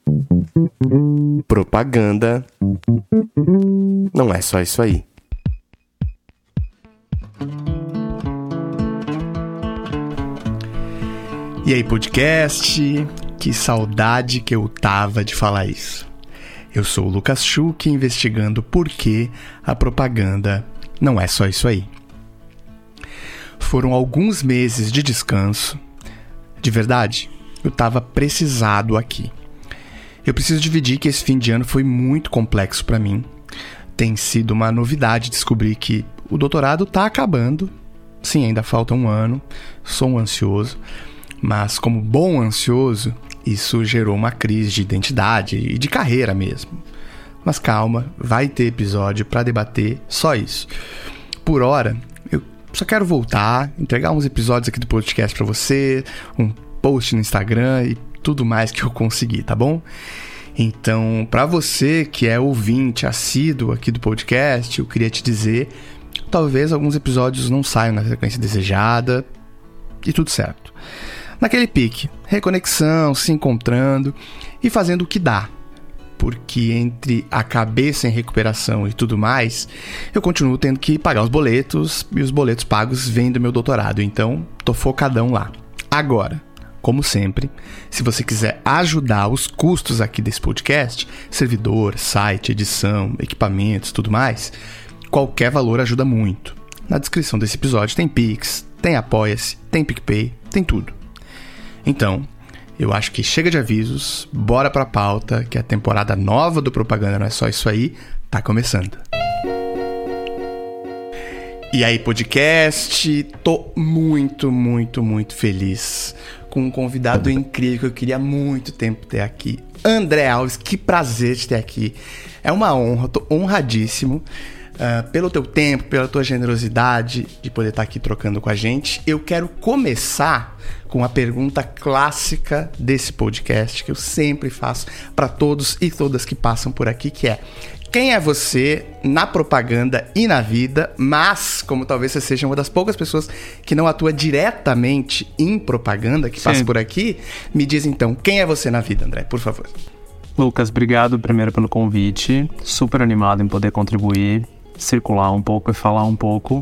Propaganda não é só isso aí. E aí, podcast? Que saudade que eu tava de falar isso. Eu sou o Lucas Schuch, investigando por que a propaganda não é só isso aí. Foram alguns meses de descanso. De verdade, eu tava precisado aqui. Eu preciso dividir que esse fim de ano foi muito complexo pra mim. Tem sido uma novidade descobrir que o doutorado tá acabando. Sim, ainda falta um ano. Sou um ansioso. Mas como bom ansioso, isso gerou uma crise de identidade e de carreira mesmo. Mas calma, vai ter episódio pra debater só isso. Por hora, eu só quero voltar, entregar uns episódios aqui do podcast pra você, um post no Instagram e tudo mais que eu conseguir, tá bom? Então, pra você que é ouvinte assíduo aqui do podcast, eu queria te dizer, talvez alguns episódios não saiam na frequência desejada e tudo certo. Naquele pique, reconexão, se encontrando e fazendo o que dá. Porque entre a cabeça em recuperação e tudo mais, eu continuo tendo que pagar os boletos e os boletos pagos vêm do meu doutorado, então tô focadão lá. Agora, como sempre, se você quiser ajudar os custos aqui desse podcast, servidor, site, edição, equipamentos, tudo mais, qualquer valor ajuda muito. Na descrição desse episódio tem Pix, tem Apoia-se, tem PicPay, tem tudo. Então, eu acho que chega de avisos, bora pra pauta, que a temporada nova do Propaganda Não É Só Isso Aí tá começando. E aí, podcast, tô muito feliz com um convidado incrível que eu queria há muito tempo ter aqui. André Alves, que prazer te ter aqui. É uma honra, tô honradíssimo pelo teu tempo, pela tua generosidade de poder estar aqui trocando com a gente. Eu quero começar com a pergunta clássica desse podcast, que eu sempre faço para todos e todas que passam por aqui, que é: quem é você na propaganda e na vida? Mas, como talvez você seja uma das poucas pessoas que não atua diretamente em propaganda, que passa por aqui, me diz então, quem é você na vida, André, por favor? Lucas, obrigado primeiro pelo convite. Super animado em poder contribuir, circular um pouco e falar um pouco.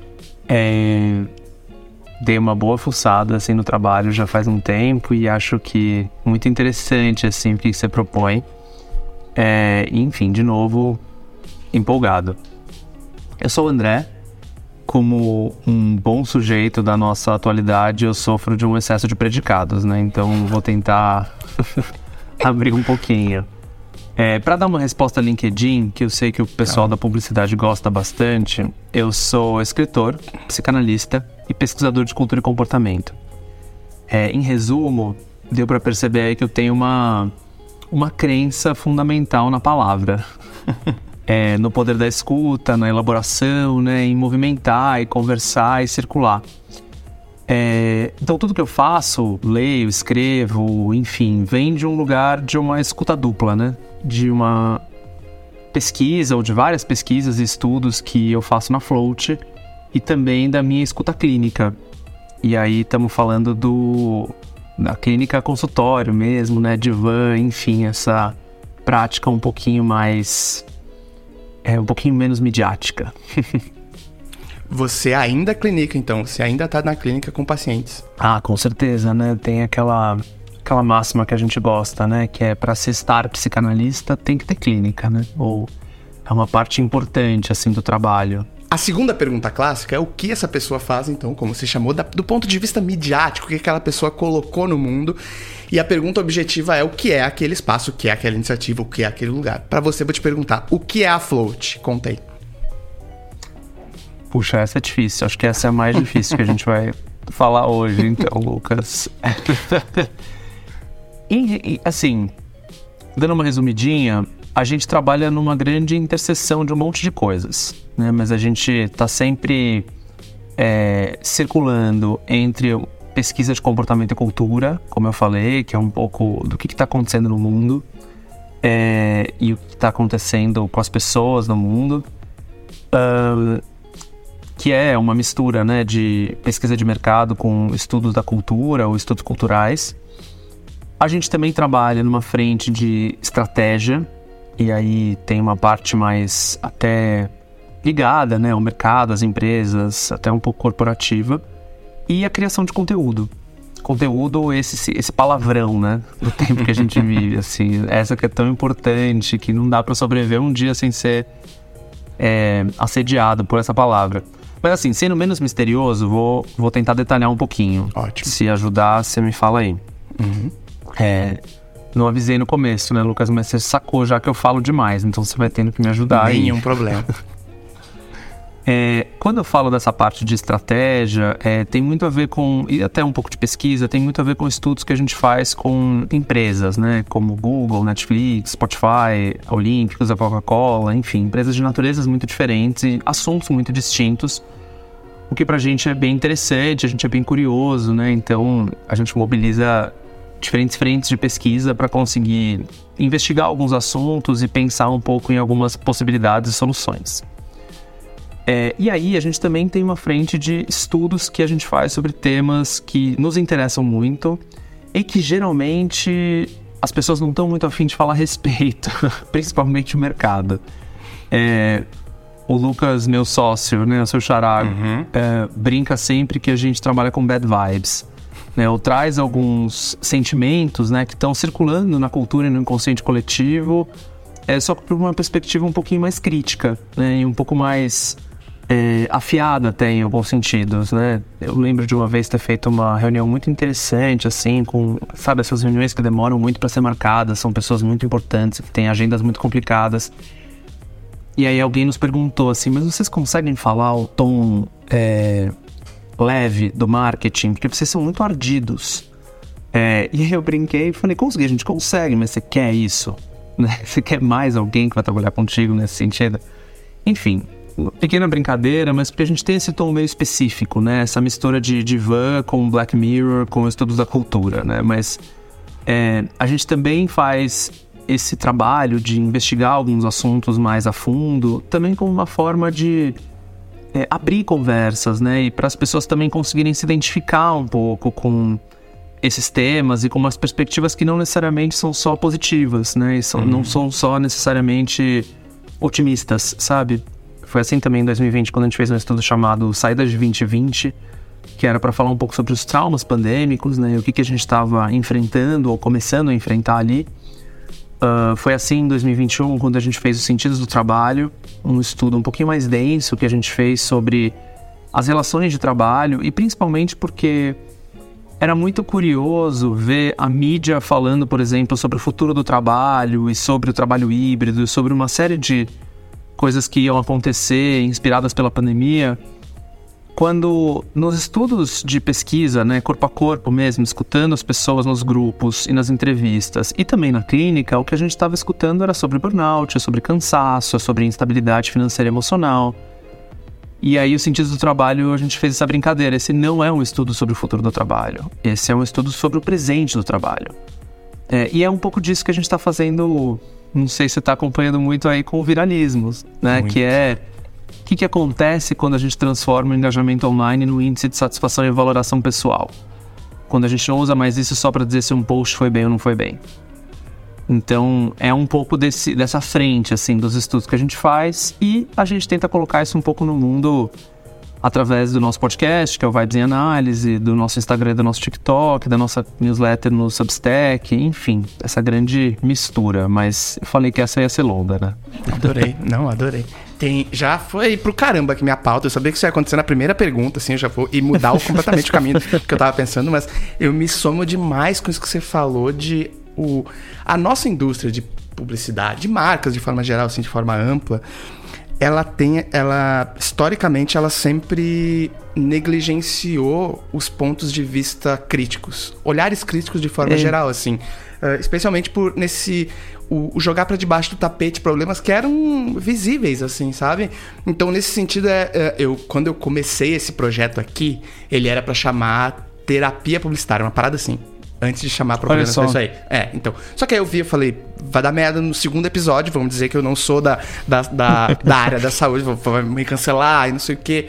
Dei uma boa fuçada assim, no trabalho já faz um tempo e acho que muito interessante assim, o que você propõe. Enfim, de novo, empolgado. Eu sou o André. Como um bom sujeito da nossa atualidade, eu sofro de um excesso de predicados, né? Então vou tentar abrir um pouquinho. Para dar uma resposta LinkedIn, que eu sei que o pessoal da publicidade gosta bastante, eu sou escritor, psicanalista e pesquisador de cultura e comportamento. Em resumo, deu para perceber aí que eu tenho uma crença fundamental na palavra. No poder da escuta, na elaboração, né, em movimentar e conversar e circular. Então tudo que eu faço, leio, escrevo, enfim, vem de um lugar de uma escuta dupla, né? De uma pesquisa ou de várias pesquisas e estudos que eu faço na Float e também da minha escuta clínica. E aí estamos falando da clínica consultório mesmo, né? Divã, enfim, essa prática um pouquinho mais... um pouquinho menos midiática. Você ainda clinica, então? Você ainda tá na clínica com pacientes? Ah, com certeza, né? Tem aquela máxima que a gente gosta, né? Que é para se estar psicanalista tem que ter clínica, né? Ou é uma parte importante, assim, do trabalho. A segunda pergunta clássica é o que essa pessoa faz, então, como você chamou, do ponto de vista midiático, o que aquela pessoa colocou no mundo. E a pergunta objetiva é o que é aquele espaço, o que é aquela iniciativa, o que é aquele lugar. Para você, vou te perguntar, o que é a Float? Conta aí. Puxa, essa é difícil. Acho que essa é a mais difícil que a gente vai falar hoje, então, Lucas. Assim, dando uma resumidinha, a gente trabalha numa grande interseção de um monte de coisas, né? Mas a gente tá sempre circulando entre pesquisa de comportamento e cultura, como eu falei, que é um pouco do que está acontecendo no mundo e o que está acontecendo com as pessoas no mundo, que é uma mistura, né, de pesquisa de mercado com estudos da cultura ou estudos culturais. A gente também trabalha numa frente de estratégia, e aí tem uma parte mais até ligada, né, ao mercado, às empresas, até um pouco corporativa, e a criação de conteúdo. Conteúdo, esse palavrão, né, do tempo que a gente vive, assim, essa que é tão importante, que não dá para sobreviver um dia sem ser assediado por essa palavra. Mas assim, sendo menos misterioso, vou tentar detalhar um pouquinho. Ótimo. Se ajudar, você me fala aí. Uhum. Não avisei no começo, né, Lucas? Mas você sacou já que eu falo demais, então você vai tendo que me ajudar aí. Nenhum problema. Quando eu falo dessa parte de estratégia, tem muito a ver com, e até um pouco de pesquisa, tem muito a ver com estudos que a gente faz com empresas, né? Como Google, Netflix, Spotify, Olímpicos, a Coca-Cola, enfim, empresas de naturezas muito diferentes e assuntos muito distintos. O que pra gente é bem interessante, a gente é bem curioso, né? Então, a gente mobiliza diferentes frentes de pesquisa para conseguir investigar alguns assuntos e pensar um pouco em algumas possibilidades e soluções. E aí a gente também tem uma frente de estudos que a gente faz sobre temas que nos interessam muito e que geralmente as pessoas não estão muito a fim de falar a respeito, principalmente o mercado. O Lucas, meu sócio, né, o seu xará, brinca sempre que a gente trabalha com bad vibes, né, ou traz alguns sentimentos, né, que estão circulando na cultura e no inconsciente coletivo, só que por uma perspectiva um pouquinho mais crítica, né, e um pouco mais afiada até em alguns sentidos, né. Eu lembro de uma vez ter feito uma reunião muito interessante, assim, com, sabe, essas reuniões que demoram muito para ser marcadas, são pessoas muito importantes, que têm agendas muito complicadas. E aí alguém nos perguntou assim, mas vocês conseguem falar o tom leve do marketing? Porque vocês são muito ardidos. E aí eu brinquei e falei, consegui, a gente consegue, mas você quer isso? Né? Você quer mais alguém que vai trabalhar contigo nesse sentido? Enfim, uma pequena brincadeira, mas porque a gente tem esse tom meio específico, né? Essa mistura de divã com Black Mirror, com estudos da cultura, né? Mas a gente também faz esse trabalho de investigar alguns assuntos mais a fundo, também como uma forma de abrir conversas, né? E para as pessoas também conseguirem se identificar um pouco com esses temas e com umas perspectivas que não necessariamente são só positivas, né? E não são só necessariamente otimistas, sabe? Foi assim também em 2020, quando a gente fez um estudo chamado Saídas de 2020, que era para falar um pouco sobre os traumas pandêmicos, né? E o que a gente estava enfrentando ou começando a enfrentar ali. Foi assim em 2021, quando a gente fez os sentidos do trabalho, um estudo um pouquinho mais denso que a gente fez sobre as relações de trabalho, e principalmente porque era muito curioso ver a mídia falando, por exemplo, sobre o futuro do trabalho e sobre o trabalho híbrido, sobre uma série de coisas que iam acontecer inspiradas pela pandemia, quando nos estudos de pesquisa, né, corpo a corpo mesmo, escutando as pessoas nos grupos e nas entrevistas, e também na clínica, o que a gente estava escutando era sobre burnout, sobre cansaço, sobre instabilidade financeira e emocional. E aí, os sentidos do trabalho, a gente fez essa brincadeira. Esse não é um estudo sobre o futuro do trabalho. Esse é um estudo sobre o presente do trabalho. E é um pouco disso que a gente está fazendo, não sei se você está acompanhando muito aí com o viralismos, né? Muito. Que é o que acontece quando a gente transforma o engajamento online no índice de satisfação e valoração pessoal. Quando a gente não usa mais isso só para dizer se um post foi bem ou não foi bem. Então, é um pouco dessa frente, assim, dos estudos que a gente faz, e a gente tenta colocar isso um pouco no mundo através do nosso podcast, que é o Vibes em Análise, do nosso Instagram, do nosso TikTok, da nossa newsletter no Substack, enfim, essa grande mistura. Mas eu falei que essa ia ser longa, né? Adorei, adorei. Já foi pro caramba aqui minha pauta. Eu sabia que isso ia acontecer na primeira pergunta, assim, eu já vou e mudar completamente o caminho que eu tava pensando, mas eu me somo demais com isso que você falou de a nossa indústria de publicidade, de marcas de forma geral, assim, de forma ampla, ela historicamente, ela sempre negligenciou os pontos de vista críticos, olhares críticos de forma geral, assim, especialmente por o jogar para debaixo do tapete problemas que eram visíveis, assim, sabe? Então, nesse sentido, quando eu comecei esse projeto aqui, ele era para chamar terapia publicitária, uma parada assim. Antes de chamar a propaganda pra isso aí. Então. Só que aí eu falei, vai dar merda no segundo episódio, vamos dizer que eu não sou da área da saúde, vai me cancelar e não sei o quê.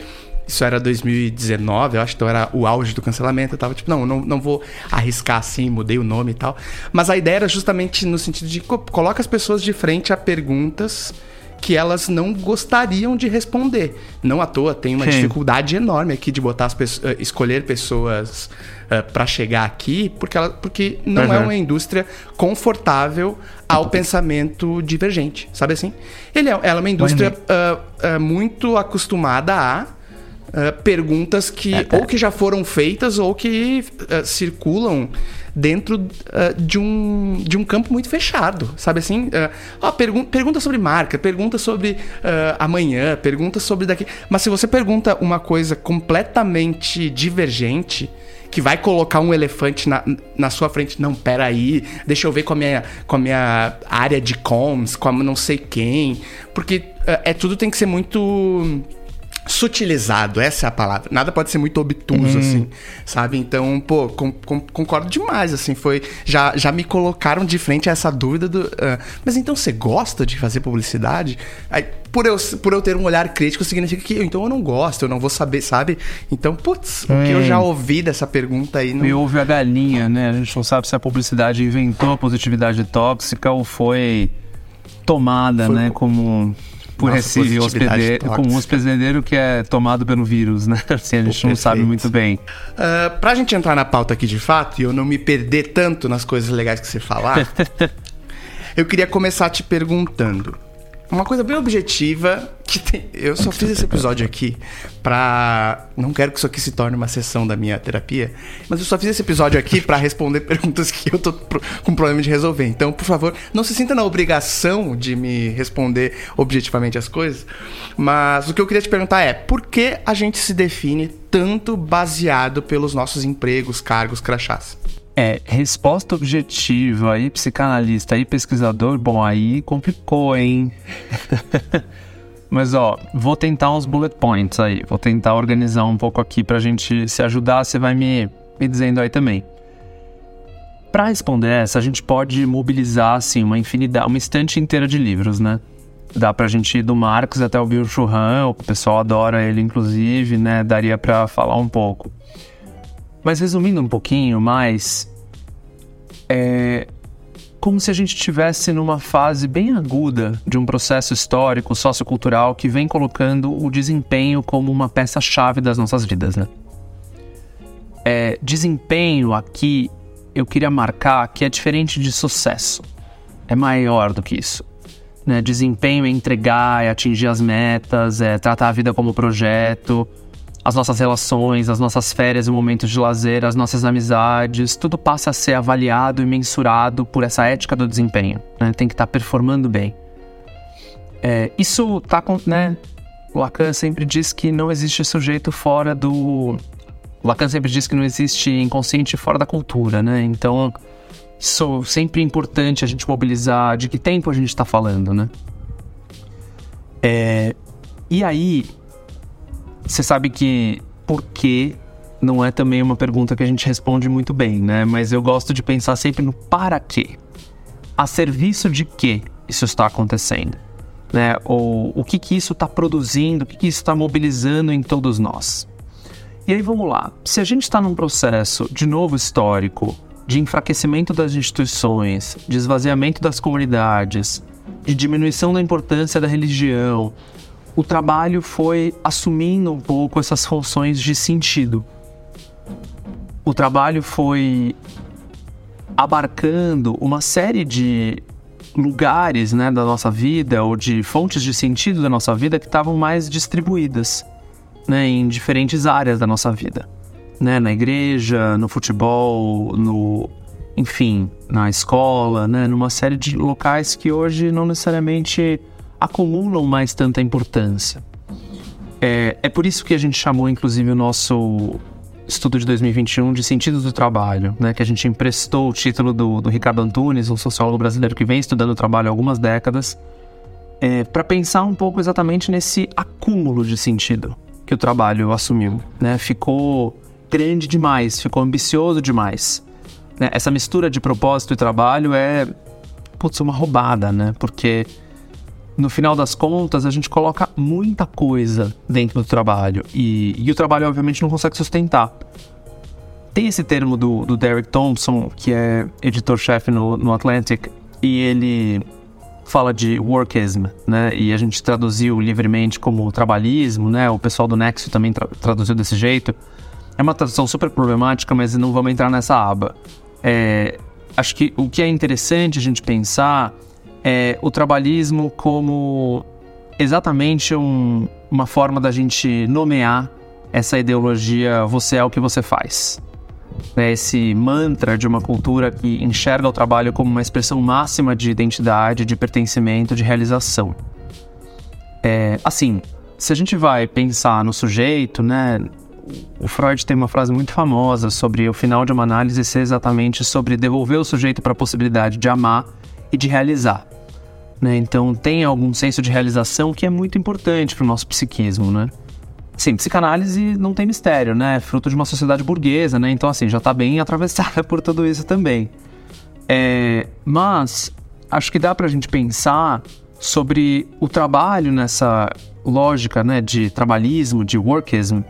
Isso era 2019, eu acho, então era o auge do cancelamento. Eu tava tipo, não vou arriscar assim, mudei o nome e tal. Mas a ideia era justamente no sentido de coloca as pessoas de frente a perguntas que elas não gostariam de responder. Não à toa, tem uma dificuldade enorme aqui de botar escolher pessoas para chegar aqui, porque não é uma indústria confortável ao pensamento divergente, sabe assim? Ela é uma indústria muito acostumada a perguntas que ou que já foram feitas ou que circulam dentro de um campo muito fechado, sabe assim? Pergunta sobre marca, pergunta sobre amanhã, pergunta sobre daqui. Mas se você pergunta uma coisa completamente divergente, que vai colocar um elefante na sua frente, não, peraí, deixa eu ver com a minha área de comms, com a não sei quem, porque tudo tem que ser muito sutilizado, essa é a palavra. Nada pode ser muito obtuso, assim, sabe? Então, pô, concordo demais, assim, já me colocaram de frente a essa dúvida mas então você gosta de fazer publicidade? Aí, por eu ter um olhar crítico, significa que então eu não gosto, eu não vou saber, sabe? Então, putz, o que eu já ouvi dessa pergunta aí... Me ouve a galinha, né? A gente não sabe se a publicidade inventou a positividade tóxica ou foi tomada, né, como... por esse hospedeiro, como um hospedeiro que é tomado pelo vírus, né? Assim, a gente não sabe muito bem. Pra gente entrar na pauta aqui de fato e eu não me perder tanto nas coisas legais que você falar, eu queria começar te perguntando uma coisa bem objetiva, eu só fiz esse episódio aqui não quero que isso aqui se torne uma sessão da minha terapia, mas eu só fiz esse episódio aqui pra responder perguntas que eu tô com problema de resolver. Então, por favor, não se sinta na obrigação de me responder objetivamente as coisas, mas o que eu queria te perguntar é, por que a gente se define tanto baseado pelos nossos empregos, cargos, crachás? Resposta objetiva aí, psicanalista e pesquisador, bom, aí complicou, hein? Mas, vou tentar uns bullet points aí, vou tentar organizar um pouco aqui pra gente se ajudar, você vai me dizendo aí também. Pra responder essa, a gente pode mobilizar, assim, uma estante inteira de livros, né? Dá pra gente ir do Marx até o Bill Churran, o pessoal adora ele, inclusive, né? Daria pra falar um pouco. Mas resumindo um pouquinho mais, como se a gente estivesse numa fase bem aguda de um processo histórico, sociocultural, que vem colocando o desempenho como uma peça-chave das nossas vidas, né? Desempenho aqui, eu queria marcar que é diferente de sucesso. É maior do que isso. Né? Desempenho é entregar, é atingir as metas, é tratar a vida como projeto... As nossas relações, as nossas férias e momentos de lazer, as nossas amizades, tudo passa a ser avaliado e mensurado por essa ética do desempenho, né? Tem que estar performando bem. Isso tá com, né? Lacan sempre diz que não existe sujeito fora do... Lacan sempre diz que não existe inconsciente fora da cultura, né? Então, isso sempre é importante a gente mobilizar de que tempo a gente está falando, né? E aí... Você sabe que por quê não é também uma pergunta que a gente responde muito bem, né? Mas eu gosto de pensar sempre no para quê. A serviço de que isso está acontecendo, né? Ou o que isso está produzindo, o que isso está mobilizando em todos nós. E aí vamos lá. Se a gente está num processo de novo histórico, de enfraquecimento das instituições, de esvaziamento das comunidades, de diminuição da importância da religião... O trabalho foi assumindo um pouco essas funções de sentido. O trabalho foi abarcando uma série de lugares, né, da nossa vida, ou de fontes de sentido da nossa vida que estavam mais distribuídas, né, em diferentes áreas da nossa vida. Né, na igreja, no futebol, enfim, na escola, né, numa série de locais que hoje não necessariamente... acumulam mais tanta importância. É por isso que a gente chamou, inclusive, o nosso estudo de 2021 de Sentidos do Trabalho, né? Que a gente emprestou o título do Ricardo Antunes, um sociólogo brasileiro que vem estudando o trabalho há algumas décadas, para pensar um pouco exatamente nesse acúmulo de sentido que o trabalho assumiu, né? Ficou grande demais, ficou ambicioso demais. Né? Essa mistura de propósito e trabalho uma roubada, né? Porque... no final das contas, a gente coloca muita coisa dentro do trabalho. E o trabalho, obviamente, não consegue sustentar. Tem esse termo do Derek Thompson, que é editor-chefe no Atlantic, e ele fala de workism, né? E a gente traduziu livremente como trabalhismo, né? O pessoal do Nexo também traduziu desse jeito. É uma tradução super problemática, mas não vamos entrar nessa aba. Acho que o que é interessante a gente pensar é o trabalhismo como exatamente uma forma da gente nomear essa ideologia "você é o que você faz". Esse mantra de uma cultura que enxerga o trabalho como uma expressão máxima de identidade, de pertencimento, de realização. Assim, se a gente vai pensar no sujeito, né? O Freud tem uma frase muito famosa sobre o final de uma análise ser exatamente sobre devolver o sujeito para a possibilidade de amar e de realizar, né? Então tem algum senso de realização que é muito importante para o nosso psiquismo, né? Sim, psicanálise não tem mistério, né? É fruto de uma sociedade burguesa, né? Então, assim, já está bem atravessada por tudo isso também. Mas acho que dá para a gente pensar sobre o trabalho nessa lógica, né, de trabalhismo, de workism,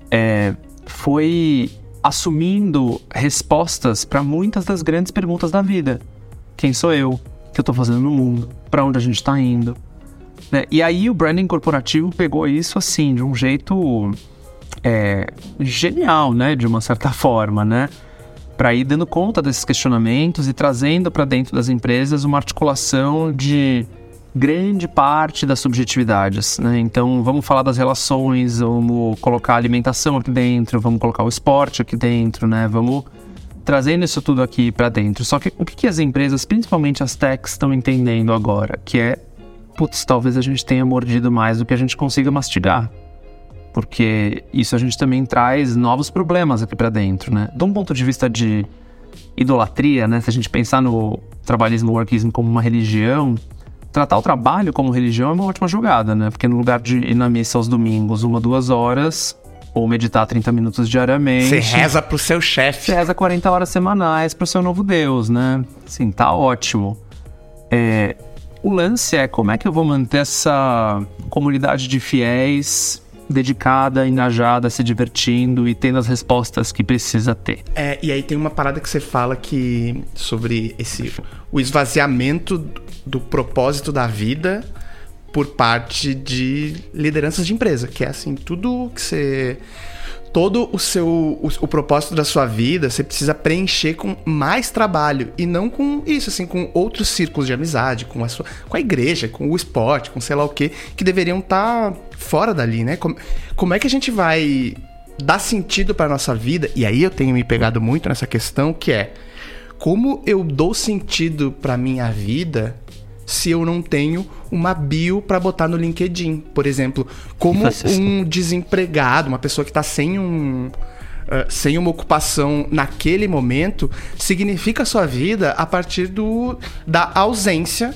foi assumindo respostas para muitas das grandes perguntas da vida. Quem sou eu? O que eu estou fazendo no mundo? Para onde a gente está indo? E aí o branding corporativo pegou isso assim, de um jeito genial, né? De uma certa forma, né? Para ir dando conta desses questionamentos e trazendo para dentro das empresas uma articulação de grande parte das subjetividades, né? Então vamos falar das relações, vamos colocar a alimentação aqui dentro, vamos colocar o esporte aqui dentro, né? Vamos trazendo isso tudo aqui para dentro. Só que o que as empresas, principalmente as techs, estão entendendo agora? Que talvez a gente tenha mordido mais do que a gente consiga mastigar. Porque isso a gente também traz novos problemas aqui pra dentro, né? De um ponto de vista de idolatria, né? Se a gente pensar no trabalhismo, workismo como uma religião, tratar o trabalho como religião é uma ótima jogada, né? Porque no lugar de ir na missa aos domingos 1-2 horas, ou meditar 30 minutos diariamente... Você reza pro seu chefe. Você reza 40 horas semanais pro seu novo Deus, né? Assim, tá ótimo. O lance é como é que eu vou manter essa comunidade de fiéis dedicada, engajada, se divertindo e tendo as respostas que precisa ter. E aí tem uma parada que você fala sobre o esvaziamento do propósito da vida por parte de lideranças de empresa, que é assim, tudo que você... Todo o propósito da sua vida, você precisa preencher com mais trabalho. E não com isso, assim, com outros círculos de amizade, com a igreja, com o esporte, com sei lá o quê, que deveriam estar fora dali, né? Como é que a gente vai dar sentido para nossa vida? E aí eu tenho me pegado muito nessa questão, que é... Como eu dou sentido para minha vida se eu não tenho uma bio para botar no LinkedIn? Por exemplo, como um desempregado, uma pessoa que está sem uma ocupação naquele momento, significa a sua vida a partir da ausência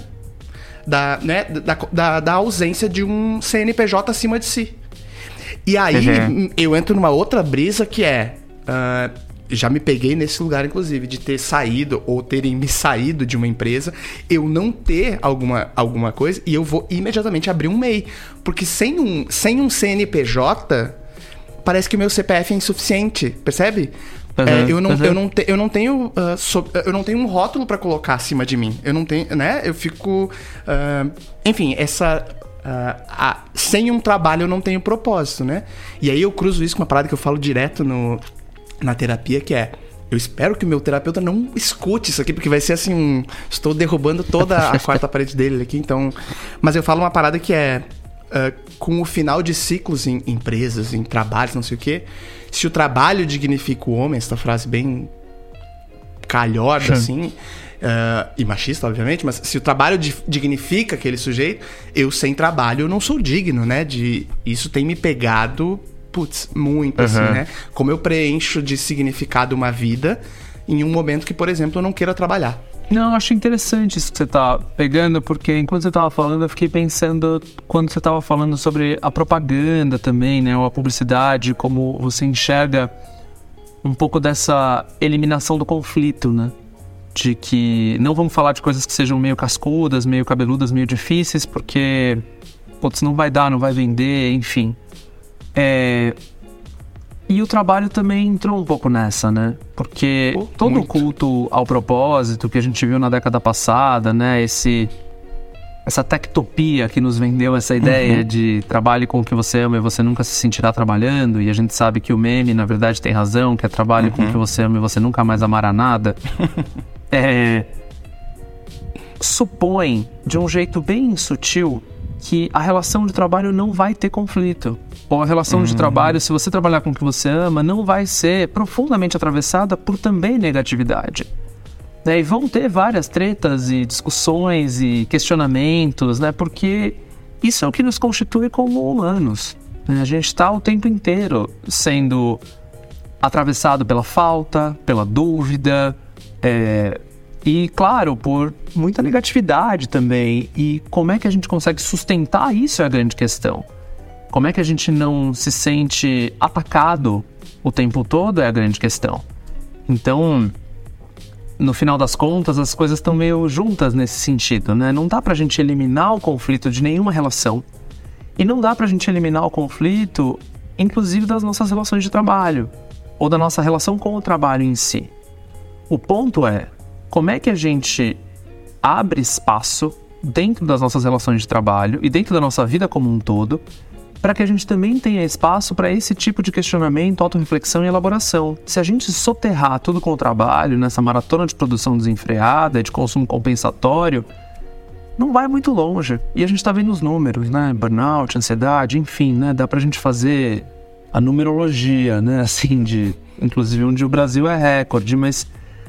da ausência de um CNPJ acima de si. E aí eu entro numa outra brisa que já me peguei nesse lugar, inclusive, de ter saído ou terem me saído de uma empresa, eu não ter alguma coisa e eu vou imediatamente abrir um MEI. Porque sem um CNPJ, parece que o meu CPF é insuficiente, percebe? Eu não tenho um rótulo para colocar acima de mim. Eu não tenho, né? Eu fico... enfim, sem um trabalho eu não tenho propósito, né? E aí eu cruzo isso com uma parada que eu falo direto na terapia, que eu espero que o meu terapeuta não escute isso aqui, porque vai ser assim, estou derrubando toda a quarta parede dele aqui, então... Mas eu falo uma parada que com o final de ciclos em empresas, em trabalhos, não sei o quê, se o trabalho dignifica o homem, essa frase bem calhorda, assim, e machista, obviamente, mas se o trabalho dignifica aquele sujeito, eu sem trabalho eu não sou digno, né? Isso tem me pegado... muito, assim, né? Como eu preencho de significado uma vida em um momento que, por exemplo, eu não queira trabalhar. Não, acho interessante isso que você tá pegando, porque enquanto você tava falando, eu fiquei pensando, quando você tava falando sobre a propaganda também, né? Ou a publicidade, como você enxerga um pouco dessa eliminação do conflito, né? de que não vamos falar de coisas que sejam meio cascudas, meio cabeludas, meio difíceis, porque, putz, não vai dar, não vai vender, enfim. E o trabalho também entrou um pouco nessa, né? Porque todo o culto ao propósito que a gente viu na década passada, né? Essa tectopia que nos vendeu essa ideia de trabalhe com o que você ama e você nunca se sentirá trabalhando, e a gente sabe que o meme, na verdade, tem razão, que é trabalhe com o que você ama e você nunca mais amará nada. Supõe, de um jeito bem sutil, que a relação de trabalho não vai ter conflito. Ou a relação de trabalho, se você trabalhar com o que você ama, não vai ser profundamente atravessada por também negatividade. E vão ter várias tretas e discussões e questionamentos, né? Porque isso é o que nos constitui como humanos. A gente está o tempo inteiro sendo atravessado pela falta, pela dúvida, e, claro, por muita negatividade também. E como é que a gente consegue sustentar isso é a grande questão. Como é que a gente não se sente atacado o tempo todo é a grande questão. Então, no final das contas, as coisas estão meio juntas nesse sentido, né? Não dá pra gente eliminar o conflito de nenhuma relação. E não dá pra gente eliminar o conflito, inclusive das nossas relações de trabalho, ou da nossa relação com o trabalho em si. O ponto é, como é que a gente abre espaço dentro das nossas relações de trabalho e dentro da nossa vida como um todo, para que a gente também tenha espaço para esse tipo de questionamento, autorreflexão e elaboração. Se a gente soterrar tudo com o trabalho, nessa maratona de produção desenfreada, de consumo compensatório, não vai muito longe. E a gente está vendo os números, né? Burnout, ansiedade, enfim, né? Dá pra gente fazer a numerologia, né? Assim, inclusive onde o Brasil é recorde, mas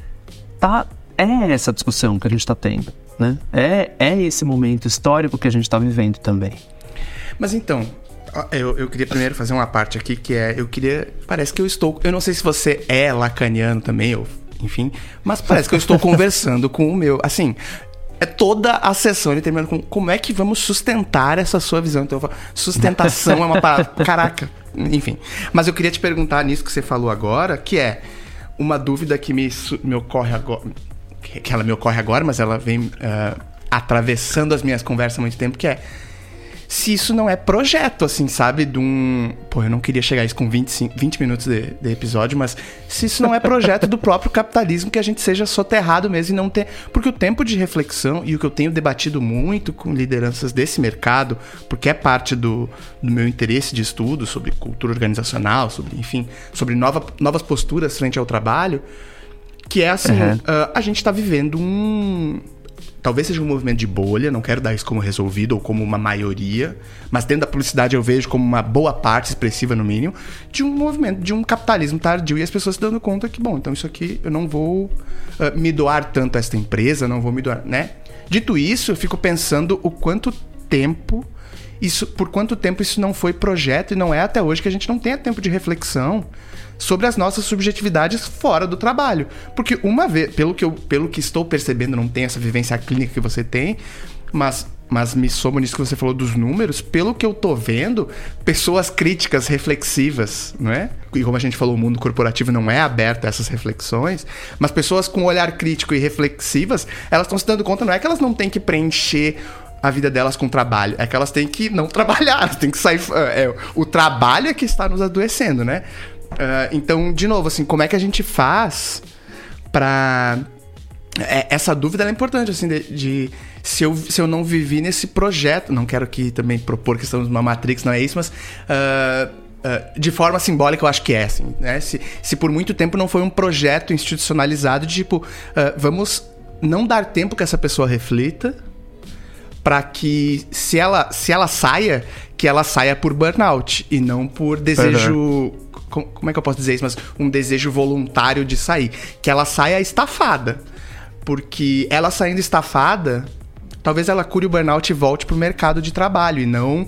é essa discussão que a gente está tendo, né? É esse momento histórico que a gente está vivendo também. Mas então, eu queria primeiro fazer uma parte aqui, que parece que eu não sei se você é lacaniano também, ou enfim, mas parece que eu estou conversando com o meu, assim, toda a sessão ele terminando com como é que vamos sustentar essa sua visão. Então eu falo, sustentação é uma parada, caraca, enfim. Mas eu queria te perguntar nisso que você falou agora, que é uma dúvida que me ocorre agora, que ela me ocorre agora, mas ela vem atravessando as minhas conversas há muito tempo, que é se isso não é projeto, assim, sabe? Eu não queria chegar a isso com 20 minutos de episódio, mas se isso não é projeto do próprio capitalismo, que a gente seja soterrado mesmo e não ter... Porque o tempo de reflexão, e o que eu tenho debatido muito com lideranças desse mercado, porque é parte do meu interesse de estudo sobre cultura organizacional, sobre novas posturas frente ao trabalho, que é assim, a gente está vivendo talvez seja um movimento de bolha, não quero dar isso como resolvido ou como uma maioria, mas dentro da publicidade eu vejo como uma boa parte expressiva, no mínimo, de um movimento, de um capitalismo tardio, e as pessoas se dando conta que, bom, então isso aqui eu não vou me doar tanto a esta empresa, não vou me doar, né? Dito isso, eu fico pensando por quanto tempo isso não foi projeto, e não é até hoje que a gente não tenha tempo de reflexão sobre as nossas subjetividades fora do trabalho. Porque uma vez, pelo que estou percebendo, não tem essa vivência clínica que você tem, mas me somo nisso que você falou dos números, pelo que eu tô vendo, pessoas críticas, reflexivas, não é? E como a gente falou, o mundo corporativo não é aberto a essas reflexões, mas pessoas com olhar crítico e reflexivas, elas estão se dando conta, não é que elas não têm que preencher a vida delas com trabalho, é que elas têm que não trabalhar, elas têm que sair... o trabalho é que está nos adoecendo, né? Então, de novo, assim, como é que a gente faz pra... essa dúvida é importante, assim, se eu não vivi nesse projeto, não quero aqui também propor que estamos numa Matrix, não é isso, mas de forma simbólica eu acho que é, assim, né? Se por muito tempo não foi um projeto institucionalizado de tipo, vamos não dar tempo que essa pessoa reflita, para que se ela saia, que ela saia por burnout e não por desejo... Como é que eu posso dizer isso? Mas um desejo voluntário de sair. Que ela saia estafada. Porque ela saindo estafada, talvez ela cure o burnout e volte pro mercado de trabalho. E não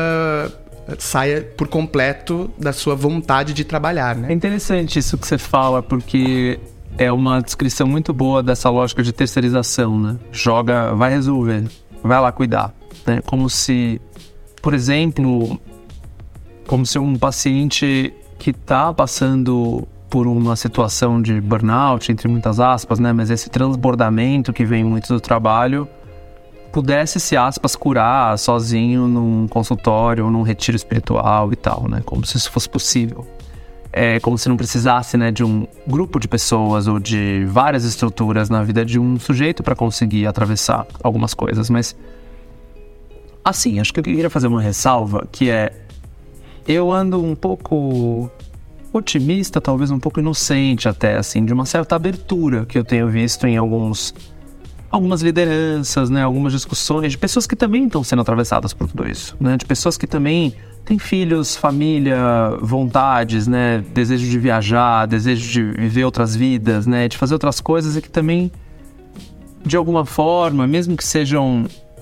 saia por completo da sua vontade de trabalhar, né? É interessante isso que você fala, porque é uma descrição muito boa dessa lógica de terceirização, né? Vai resolver, vai lá cuidar, né? Como se, por exemplo, um paciente que está passando por uma situação de burnout, entre muitas aspas, né? Mas esse transbordamento que vem muito do trabalho pudesse, se aspas, curar sozinho num consultório ou num retiro espiritual e tal, né? Como se isso fosse possível. É como se não precisasse, né, de um grupo de pessoas ou de várias estruturas na vida de um sujeito para conseguir atravessar algumas coisas. Mas, assim, acho que eu queria fazer uma ressalva, que é... Eu ando um pouco otimista, talvez um pouco inocente até, assim, de uma certa abertura que eu tenho visto em algumas lideranças, né, algumas discussões de pessoas que também estão sendo atravessadas por tudo isso, né, de pessoas que também têm filhos, família, vontades, né, desejo de viajar, desejo de viver outras vidas, né, de fazer outras coisas e que também, de alguma forma, mesmo que sejam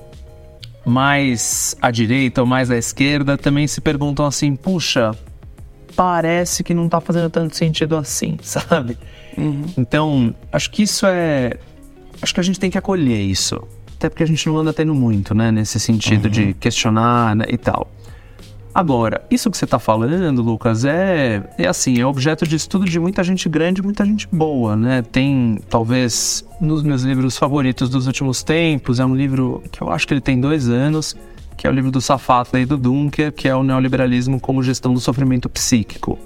mais à direita ou mais à esquerda, também se perguntam assim, puxa, parece que não tá fazendo tanto sentido assim, sabe? Então, acho que a gente tem que acolher isso. Até porque a gente não anda tendo muito, né? Nesse sentido de questionar, né, e tal. Agora, isso que você tá falando, Lucas, é objeto de estudo de muita gente grande, muita gente boa, né? Tem, talvez, nos meus livros favoritos dos últimos tempos, é um livro que eu acho que ele tem 2 anos, que é o livro do Safatli e do Dunker, que é o Neoliberalismo como Gestão do Sofrimento Psíquico.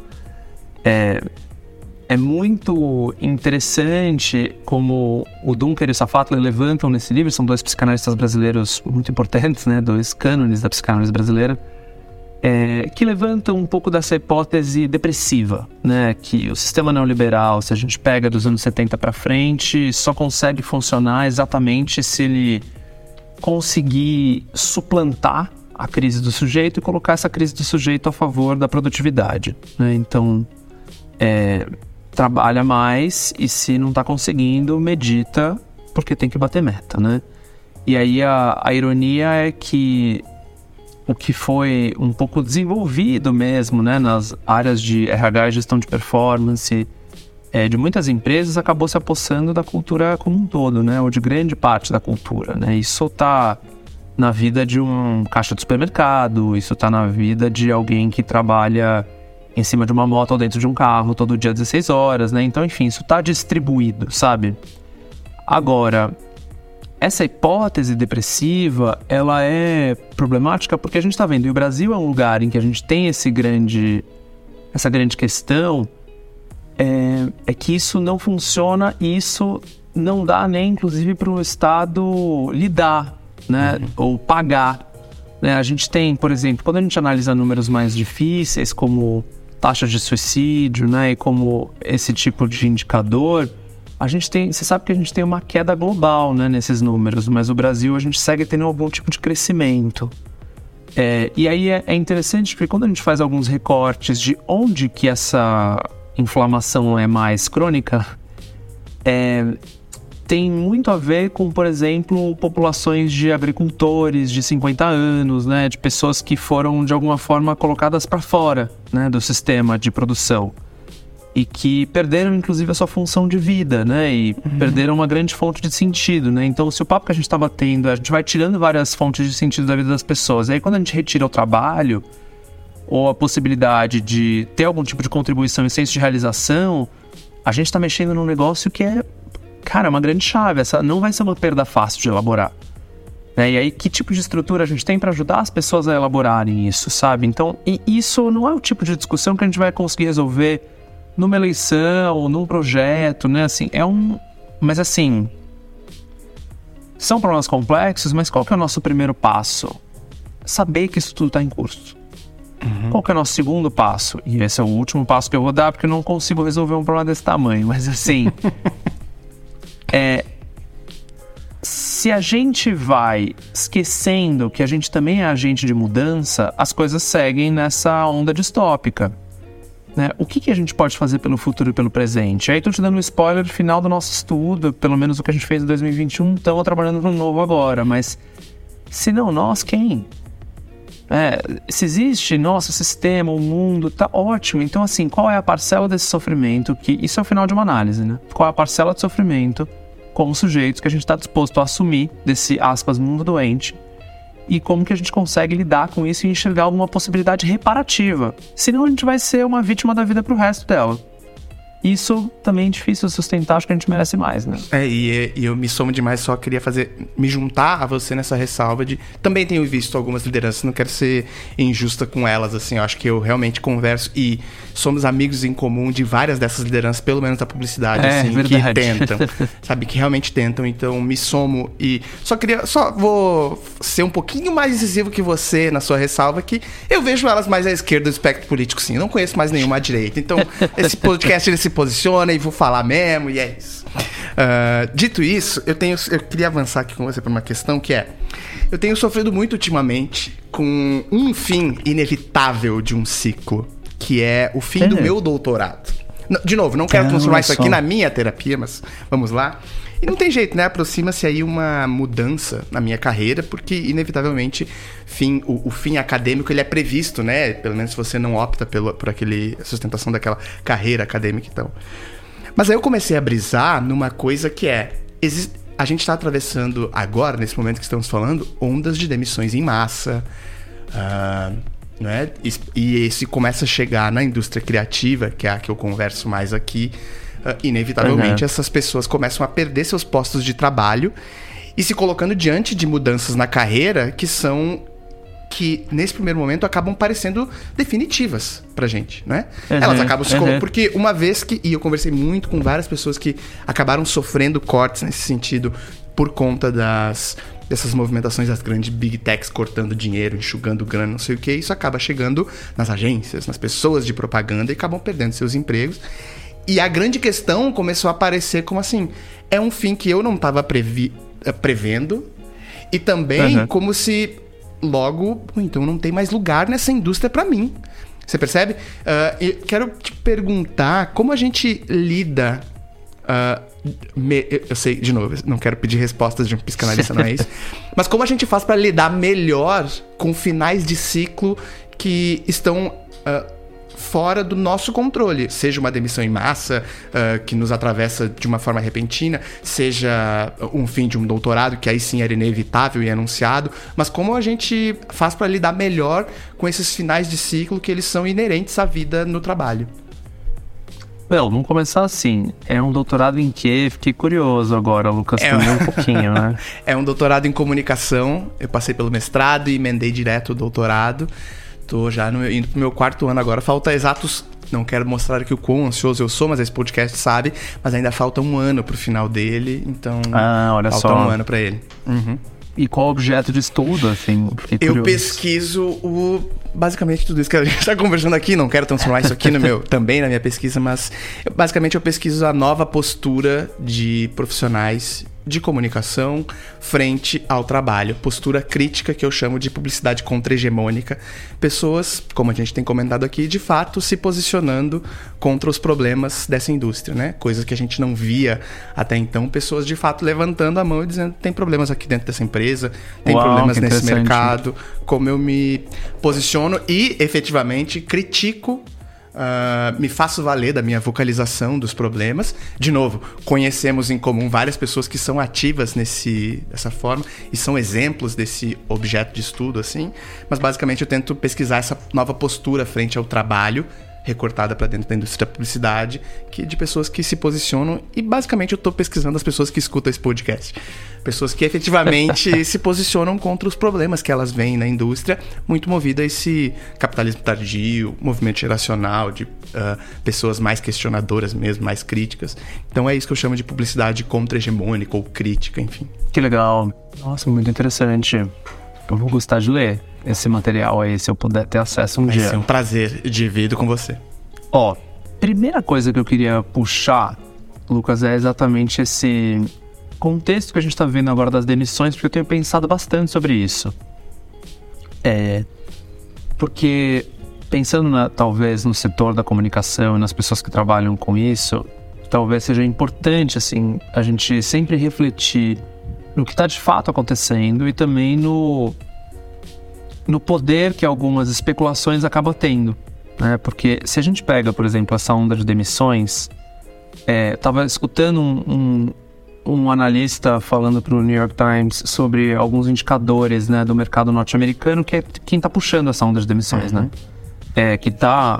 É muito interessante como o Dunker e o Safatli levantam nesse livro, são 2 psicanalistas brasileiros muito importantes, né? 2 cânones da psicanálise brasileira, que levantam um pouco dessa hipótese depressiva, né? Que o sistema neoliberal, se a gente pega dos anos 70 para frente, só consegue funcionar exatamente se ele conseguir suplantar a crise do sujeito e colocar essa crise do sujeito a favor da produtividade, né? Então, trabalha mais e se não está conseguindo, medita porque tem que bater meta, né? E aí a ironia é que o que foi um pouco desenvolvido mesmo, né, nas áreas de RH e gestão de performance de muitas empresas acabou se apossando da cultura como um todo, né, ou de grande parte da cultura, né? Isso está na vida de um caixa de supermercado, isso está na vida de alguém que trabalha em cima de uma moto ou dentro de um carro todo dia 16 horas, né? Então, enfim, isso está distribuído, sabe? Agora, essa hipótese depressiva, ela é problemática porque a gente está vendo, e o Brasil é um lugar em que a gente tem essa grande questão, é que isso não funciona e isso não dá nem, inclusive, para o Estado lidar, né? Ou pagar, né? A gente tem, por exemplo, quando a gente analisa números mais difíceis, como taxas de suicídio, né? E como esse tipo de indicador, você sabe que a gente tem uma queda global, né, nesses números, mas o Brasil a gente segue tendo algum tipo de crescimento. E aí é interessante porque quando a gente faz alguns recortes de onde que essa inflamação é mais crônica, tem muito a ver com, por exemplo, populações de agricultores de 50 anos, né, de pessoas que foram de alguma forma colocadas para fora, né, do sistema de produção. E que perderam, inclusive, a sua função de vida, né? E perderam uma grande fonte de sentido, né? Então, se o papo que a gente estava tendo, a gente vai tirando várias fontes de sentido da vida das pessoas. E aí, quando a gente retira o trabalho, ou a possibilidade de ter algum tipo de contribuição e senso de realização, a gente está mexendo num negócio que é, cara, uma grande chave. Essa não vai ser uma perda fácil de elaborar. Né? E aí, que tipo de estrutura a gente tem para ajudar as pessoas a elaborarem isso, sabe? Então, e isso não é o tipo de discussão que a gente vai conseguir resolver numa eleição, num projeto, né, assim, mas assim, são problemas complexos, mas qual que é o nosso primeiro passo? Saber que isso tudo está em curso. Qual que é o nosso segundo passo? E esse é o último passo que eu vou dar, porque eu não consigo resolver um problema desse tamanho, mas assim, se a gente vai esquecendo que a gente também é agente de mudança, as coisas seguem nessa onda distópica. Né? O que a gente pode fazer pelo futuro e pelo presente? Aí estou te dando um spoiler final do nosso estudo, pelo menos o que a gente fez em 2021, estamos trabalhando no novo agora, mas se não nós, quem? Se existe nosso sistema, o mundo, tá ótimo. Então, assim, qual é a parcela desse sofrimento? Que isso é o final de uma análise, né? Qual é a parcela de sofrimento como sujeitos que a gente está disposto a assumir desse, aspas, mundo doente? E como que a gente consegue lidar com isso e enxergar alguma possibilidade reparativa. Senão a gente vai ser uma vítima da vida pro resto dela. isso também é difícil sustentar, acho que a gente merece mais, né? E eu me somo demais, só queria me juntar a você nessa ressalva de... Também tenho visto algumas lideranças, não quero ser injusta com elas, assim, eu acho que eu realmente converso e somos amigos em comum de várias dessas lideranças, pelo menos da publicidade, assim, verdade. que tentam, sabe, que realmente tentam, então me somo e só vou ser um pouquinho mais decisivo que você na sua ressalva, que eu vejo elas mais à esquerda do espectro político, sim, eu não conheço mais nenhuma à direita, então esse podcast ele se posiciona e vou falar mesmo, e é isso. Dito isso, eu queria avançar aqui com você para uma questão que é: eu tenho sofrido muito ultimamente com um fim inevitável de um ciclo, que é o fim do meu doutorado. De novo, não quero transformar isso aqui na minha terapia, mas vamos lá. E não tem jeito, né? Aproxima-se aí uma mudança na minha carreira, porque, inevitavelmente, o fim acadêmico ele é previsto, né? Pelo menos se você não opta por a sustentação daquela carreira acadêmica, então. Mas aí eu comecei a brisar numa coisa que a gente está atravessando agora, nesse momento que estamos falando, ondas de demissões em massa, né? E esse começa a chegar na indústria criativa, que é a que eu converso mais aqui. Inevitavelmente essas pessoas começam a perder seus postos de trabalho e se colocando diante de mudanças na carreira que nesse primeiro momento acabam parecendo definitivas pra gente, né? Elas acabam se colocando, porque uma vez e eu conversei muito com várias pessoas que acabaram sofrendo cortes nesse sentido por conta dessas movimentações das grandes big techs cortando dinheiro, enxugando grana, não sei o que, isso acaba chegando nas agências, nas pessoas de propaganda e acabam perdendo seus empregos. E a grande questão começou a aparecer como assim, é um fim que eu não estava prevendo, e também como se logo, então não tem mais lugar nessa indústria para mim. Você percebe? Eu quero te perguntar como a gente lida... eu sei, de novo, não quero pedir respostas de um psicanalista, não é isso. Mas como a gente faz para lidar melhor com finais de ciclo que estão... fora do nosso controle, seja uma demissão em massa que nos atravessa de uma forma repentina, seja um fim de um doutorado que aí sim era inevitável e anunciado, mas como a gente faz para lidar melhor com esses finais de ciclo que eles são inerentes à vida no trabalho? Vamos começar assim. É um doutorado em quê? Fiquei curioso agora, Lucas, também um pouquinho, né? É um doutorado em comunicação, eu passei pelo mestrado e emendei direto o doutorado. Tô já indo pro meu 4º ano agora. Falta exatos... Não quero mostrar aqui o quão ansioso eu sou, mas esse podcast sabe. Mas ainda falta um ano pro final dele. Então, olha falta só. um ano pra ele. E qual o objeto de estudo, assim? Eu pesquiso basicamente tudo isso que a gente está conversando aqui. Não quero transformar isso aqui também na minha pesquisa, mas basicamente eu pesquiso a nova postura de profissionais de comunicação frente ao trabalho. Postura crítica que eu chamo de publicidade contra-hegemônica. Pessoas, como a gente tem comentado aqui, de fato se posicionando contra os problemas dessa indústria, né? Coisas que a gente não via até então. Pessoas de fato levantando a mão e dizendo: tem problemas aqui dentro dessa empresa, tem problemas nesse mercado. Como eu me posiciono e efetivamente critico, me faço valer da minha vocalização dos problemas. De novo, conhecemos em comum várias pessoas que são ativas dessa forma e são exemplos desse objeto de estudo, assim. Mas basicamente eu tento pesquisar essa nova postura frente ao trabalho, recortada para dentro da indústria da publicidade, de pessoas que se posicionam, e basicamente eu estou pesquisando as pessoas que escutam esse podcast. Pessoas que efetivamente se posicionam contra os problemas que elas veem na indústria, muito movida a esse capitalismo tardio, movimento geracional, de pessoas mais questionadoras mesmo, mais críticas. Então é isso que eu chamo de publicidade contra-hegemônica ou crítica, enfim. Que legal. Nossa, muito interessante. Eu vou gostar de ler esse material aí, se eu puder ter acesso dia. Vai ser um prazer dividir com você. Primeira coisa que eu queria puxar, Lucas, é exatamente esse contexto que a gente está vendo agora das demissões, porque eu tenho pensado bastante sobre isso. Porque pensando talvez no setor da comunicação e nas pessoas que trabalham com isso, talvez seja importante assim, a gente sempre refletir no que está de fato acontecendo e também no poder que algumas especulações acabam tendo, né? Porque se a gente pega, por exemplo, essa onda de demissões, estava escutando um analista falando para o New York Times sobre alguns indicadores, né, do mercado norte-americano, que é quem está puxando essa onda de demissões, né? Que está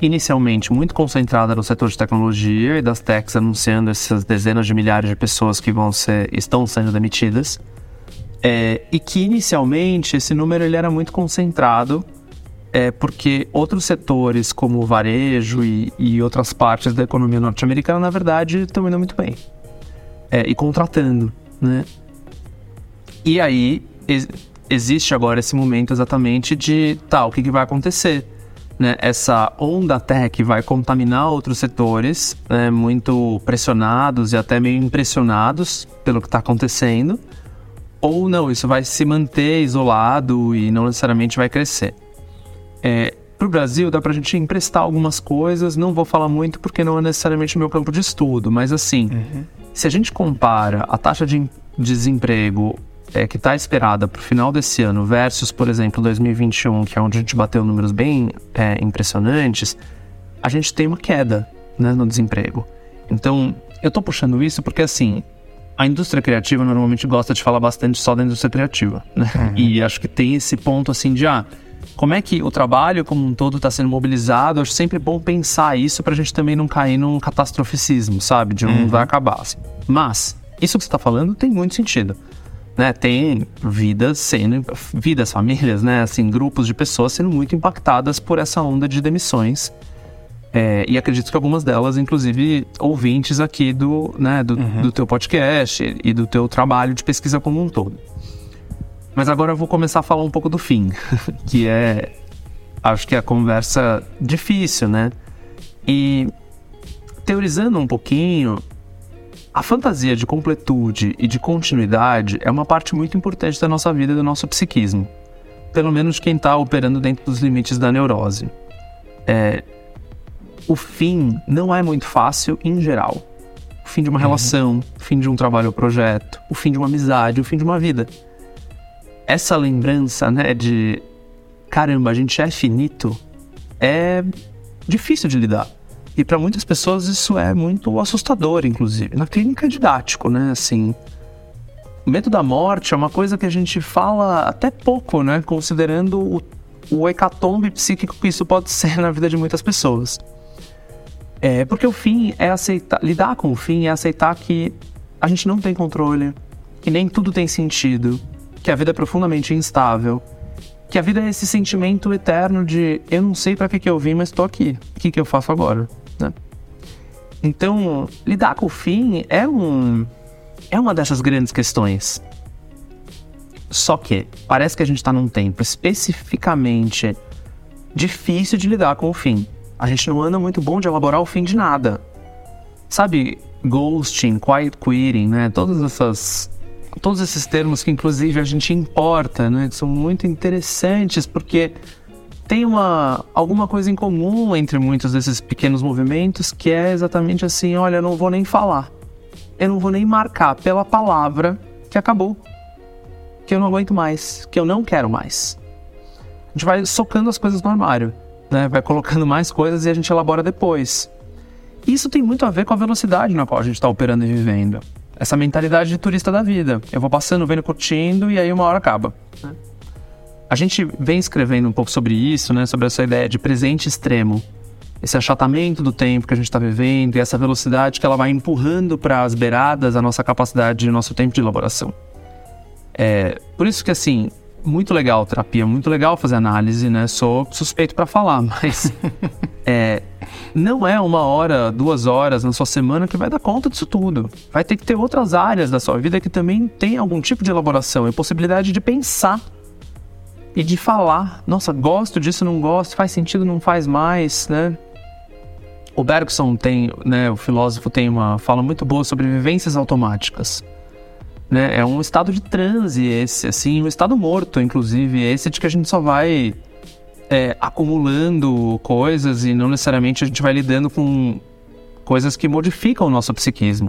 inicialmente muito concentrada no setor de tecnologia e das techs anunciando essas dezenas de milhares de pessoas que estão sendo demitidas. E que inicialmente esse número ele era muito concentrado, porque outros setores como o varejo e outras partes da economia norte-americana, na verdade, estão indo muito bem. E contratando, né? E aí existe agora esse momento exatamente de, o que vai acontecer? Né? Essa onda tech vai contaminar outros setores, né, muito pressionados e até meio impressionados pelo que está acontecendo, ou não, isso vai se manter isolado e não necessariamente vai crescer. Para o Brasil dá para a gente emprestar algumas coisas, não vou falar muito porque não é necessariamente o meu campo de estudo, mas assim, se a gente compara a taxa de desemprego que está esperada para o final desse ano versus, por exemplo, 2021, que é onde a gente bateu números bem impressionantes, a gente tem uma queda, né, no desemprego. Então, eu estou puxando isso porque, assim, a indústria criativa normalmente gosta de falar bastante só da indústria criativa, né? E acho que tem esse ponto, assim, de, como é que o trabalho como um todo está sendo mobilizado. Acho sempre bom pensar isso para a gente também não cair num catastroficismo, sabe? De não vai acabar, assim. Mas, isso que você está falando tem muito sentido. Né, tem vidas, famílias, né, assim, grupos de pessoas sendo muito impactadas por essa onda de demissões. E acredito que algumas delas, inclusive, ouvintes aqui do teu podcast e do teu trabalho de pesquisa como um todo. Mas agora eu vou começar a falar um pouco do fim, que acho que é a conversa difícil, né? E teorizando um pouquinho, a fantasia de completude e de continuidade é uma parte muito importante da nossa vida e do nosso psiquismo. Pelo menos quem está operando dentro dos limites da neurose. O fim não é muito fácil em geral. O fim de uma relação, o fim de um trabalho ou projeto, o fim de uma amizade, o fim de uma vida. Essa lembrança, né, de caramba, a gente é finito, é difícil de lidar. E para muitas pessoas isso é muito assustador, inclusive. Na clínica é didático, né? Assim, o medo da morte é uma coisa que a gente fala até pouco, né? Considerando o hecatombe psíquico que isso pode ser na vida de muitas pessoas. Porque o fim é aceitar... Lidar com o fim é aceitar que a gente não tem controle, que nem tudo tem sentido, que a vida é profundamente instável, que a vida é esse sentimento eterno de eu não sei para que eu vim, mas estou aqui. O que eu faço agora? Né? Então, lidar com o fim é uma dessas grandes questões. Só que parece que a gente está num tempo especificamente difícil de lidar com o fim. A gente não anda muito bom de elaborar o fim de nada. Sabe, ghosting, quiet quitting, né? Todos esses termos que inclusive a gente importa, né? Que são muito interessantes porque tem alguma coisa em comum entre muitos desses pequenos movimentos, que é exatamente assim, olha, eu não vou nem falar. Eu não vou nem marcar pela palavra que acabou. Que eu não aguento mais, que eu não quero mais. A gente vai socando as coisas no armário, né? Vai colocando mais coisas e a gente elabora depois. Isso tem muito a ver com a velocidade na qual a gente está operando e vivendo. Essa mentalidade de turista da vida. Eu vou passando, vendo, curtindo e aí uma hora acaba, né? A gente vem escrevendo um pouco sobre isso, né? Sobre essa ideia de presente extremo. Esse achatamento do tempo que a gente está vivendo e essa velocidade que ela vai empurrando para as beiradas a nossa capacidade e o nosso tempo de elaboração. Por isso que, assim, muito legal terapia, muito legal fazer análise, né? Sou suspeito para falar, mas não é 1 hora, 2 horas na sua semana que vai dar conta disso tudo. Vai ter que ter outras áreas da sua vida que também tem algum tipo de elaboração e possibilidade de pensar e de falar. Nossa, gosto disso, não gosto, faz sentido, não faz mais, né? O Bergson o filósofo tem uma fala muito boa sobre vivências automáticas. Né? É um estado de transe esse, assim, um estado morto, inclusive, esse de que a gente só vai acumulando coisas e não necessariamente a gente vai lidando com coisas que modificam o nosso psiquismo.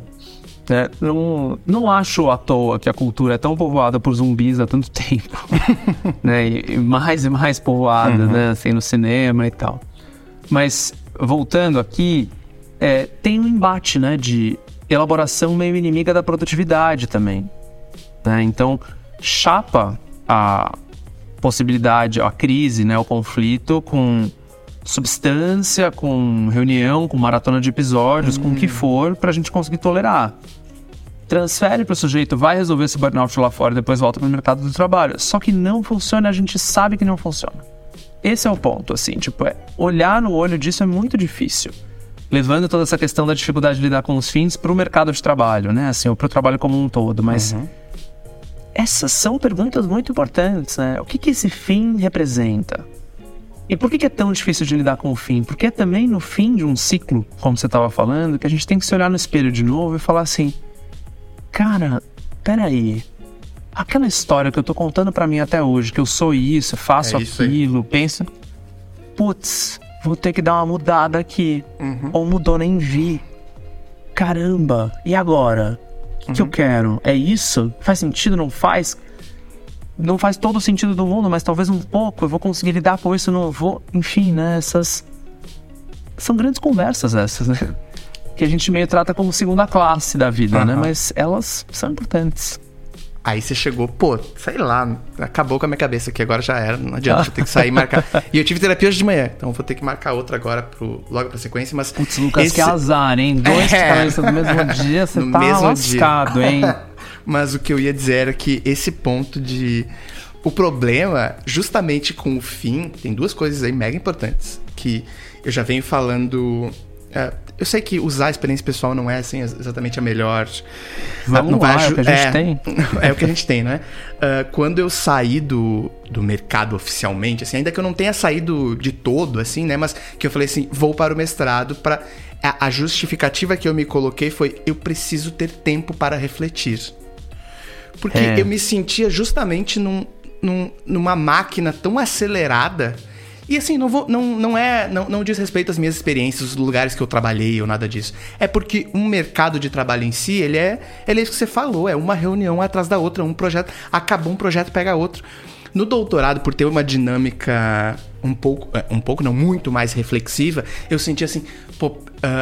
Não acho à toa que a cultura é tão povoada por zumbis há tanto tempo, né? E mais povoada, né? Assim, no cinema e tal. Mas, voltando aqui, tem um embate, né, de elaboração meio inimiga da produtividade também, né? Então, chapa a possibilidade, a crise, né, o conflito com substância, com reunião, com maratona de episódios, com o que for, pra gente conseguir tolerar. Transfere pro sujeito, vai resolver esse burnout lá fora e depois volta pro mercado do trabalho. Só que não funciona, a gente sabe que não funciona. Esse é o ponto, assim, tipo, olhar no olho disso é muito difícil. Levando toda essa questão da dificuldade de lidar com os fins pro mercado de trabalho, né, assim, ou pro trabalho como um todo, mas... Essas são perguntas muito importantes, né? O que esse fim representa? E por que é tão difícil de lidar com o fim? Porque é também no fim de um ciclo, como você estava falando, que a gente tem que se olhar no espelho de novo e falar assim... Cara, peraí, aquela história que eu tô contando pra mim até hoje, que eu sou isso, faço aquilo, penso... Putz, vou ter que dar uma mudada aqui. Ou mudou, nem vi. Caramba, e agora? O que eu quero? É isso? Faz sentido? Não faz? Não faz todo o sentido do mundo, mas talvez um pouco. Eu vou conseguir lidar com isso, não vou... Enfim, né, essas... São grandes conversas essas, né? Que a gente meio trata como segunda classe da vida, né? Mas elas são importantes. Aí você chegou, pô, sei lá, acabou com a minha cabeça aqui, agora já era, não adianta, vou ter que sair e marcar. E eu tive terapia hoje de manhã, então vou ter que marcar outra agora logo pra sequência, mas... Putz, Lucas, que azar, hein? 2 psicanalistas no mesmo dia, você tá lascado, hein? Mas o que eu ia dizer era que esse ponto de... O problema, justamente com o fim, tem 2 coisas aí mega importantes, que eu já venho falando... Eu sei que usar a experiência pessoal não é assim, exatamente a melhor. Vamos lá, é o que a gente tem. É o que a gente tem, né? Quando eu saí do mercado oficialmente, assim, ainda que eu não tenha saído de todo, assim, né? Mas que eu falei assim, vou para o mestrado para... A justificativa que eu me coloquei foi, eu preciso ter tempo para refletir. Porque eu me sentia justamente numa máquina tão acelerada. E assim, não diz respeito às minhas experiências, os lugares que eu trabalhei ou nada disso. É porque um mercado de trabalho em si, ele é isso que você falou, é uma reunião atrás da outra, um projeto, acabou um projeto, pega outro. No doutorado, por ter uma dinâmica muito mais reflexiva, eu senti assim, pô,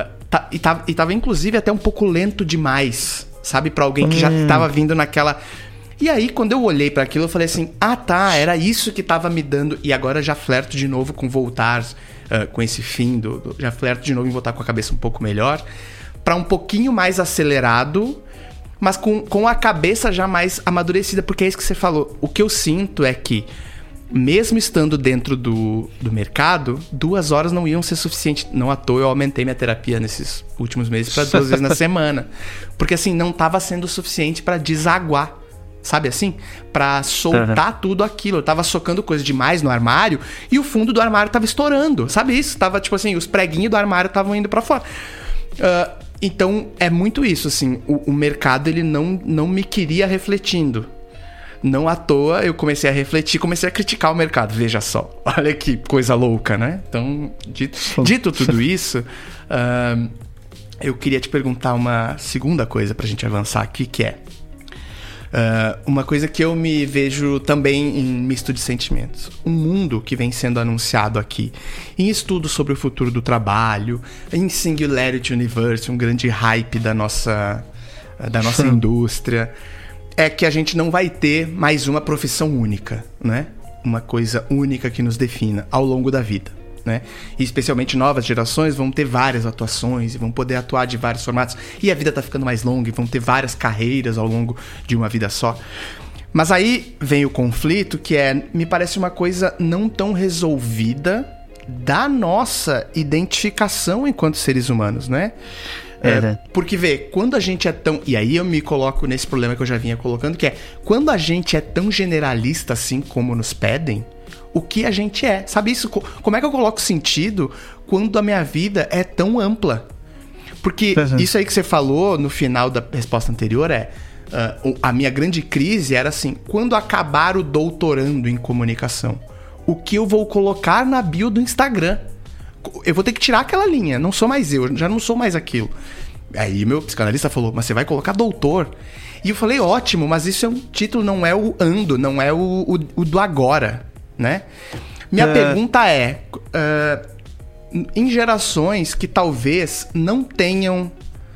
e tava inclusive até um pouco lento demais, sabe? Pra alguém que já tava vindo naquela... E aí, quando eu olhei pra aquilo, eu falei assim, era isso que tava me dando... E agora já flerto de novo com voltar, com esse fim já flerto de novo em voltar com a cabeça um pouco melhor, pra um pouquinho mais acelerado, mas com a cabeça já mais amadurecida, porque é isso que você falou. O que eu sinto é que, mesmo estando dentro do mercado, 2 horas não iam ser suficiente. Não à toa eu aumentei minha terapia nesses últimos meses pra 2 vezes na semana. Porque assim, não tava sendo suficiente pra desaguar. Sabe assim? Pra soltar tudo aquilo. Eu tava socando coisa demais no armário e o fundo do armário tava estourando. Sabe isso? Tava tipo assim, os preguinhos do armário estavam indo pra fora. Então, é muito isso, assim. O mercado, ele não me queria refletindo. Não à toa, eu comecei a refletir, comecei a criticar o mercado. Veja só. Olha que coisa louca, né? Então, dito tudo isso, eu queria te perguntar uma segunda coisa pra gente avançar aqui, que é... uma coisa que eu me vejo também em misto de sentimentos. Um mundo que vem sendo anunciado aqui em estudos sobre o futuro do trabalho, em Singularity University, um grande hype da nossa indústria, é que a gente não vai ter mais uma profissão única, né? Uma coisa única que nos defina ao longo da vida, né? E especialmente novas gerações vão ter várias atuações e vão poder atuar de vários formatos, e a vida tá ficando mais longa e vão ter várias carreiras ao longo de uma vida só. Mas aí vem o conflito, que me parece uma coisa não tão resolvida da nossa identificação enquanto seres humanos, né? Porque quando a gente é tão... E aí eu me coloco nesse problema que eu já vinha colocando, que é quando a gente é tão generalista assim como nos pedem, o que a gente é. Sabe isso? Como é que eu coloco sentido quando a minha vida é tão ampla? Porque isso aí que você falou no final da resposta anterior a minha grande crise era assim, quando acabar o doutorando em comunicação, o que eu vou colocar na bio do Instagram? Eu vou ter que tirar aquela linha, não sou mais eu, já não sou mais aquilo. Aí meu psicanalista falou, mas você vai colocar doutor? E eu falei, ótimo, mas isso é um título, não é o ando, não é o do agora, né? Minha pergunta é, em gerações que talvez não tenham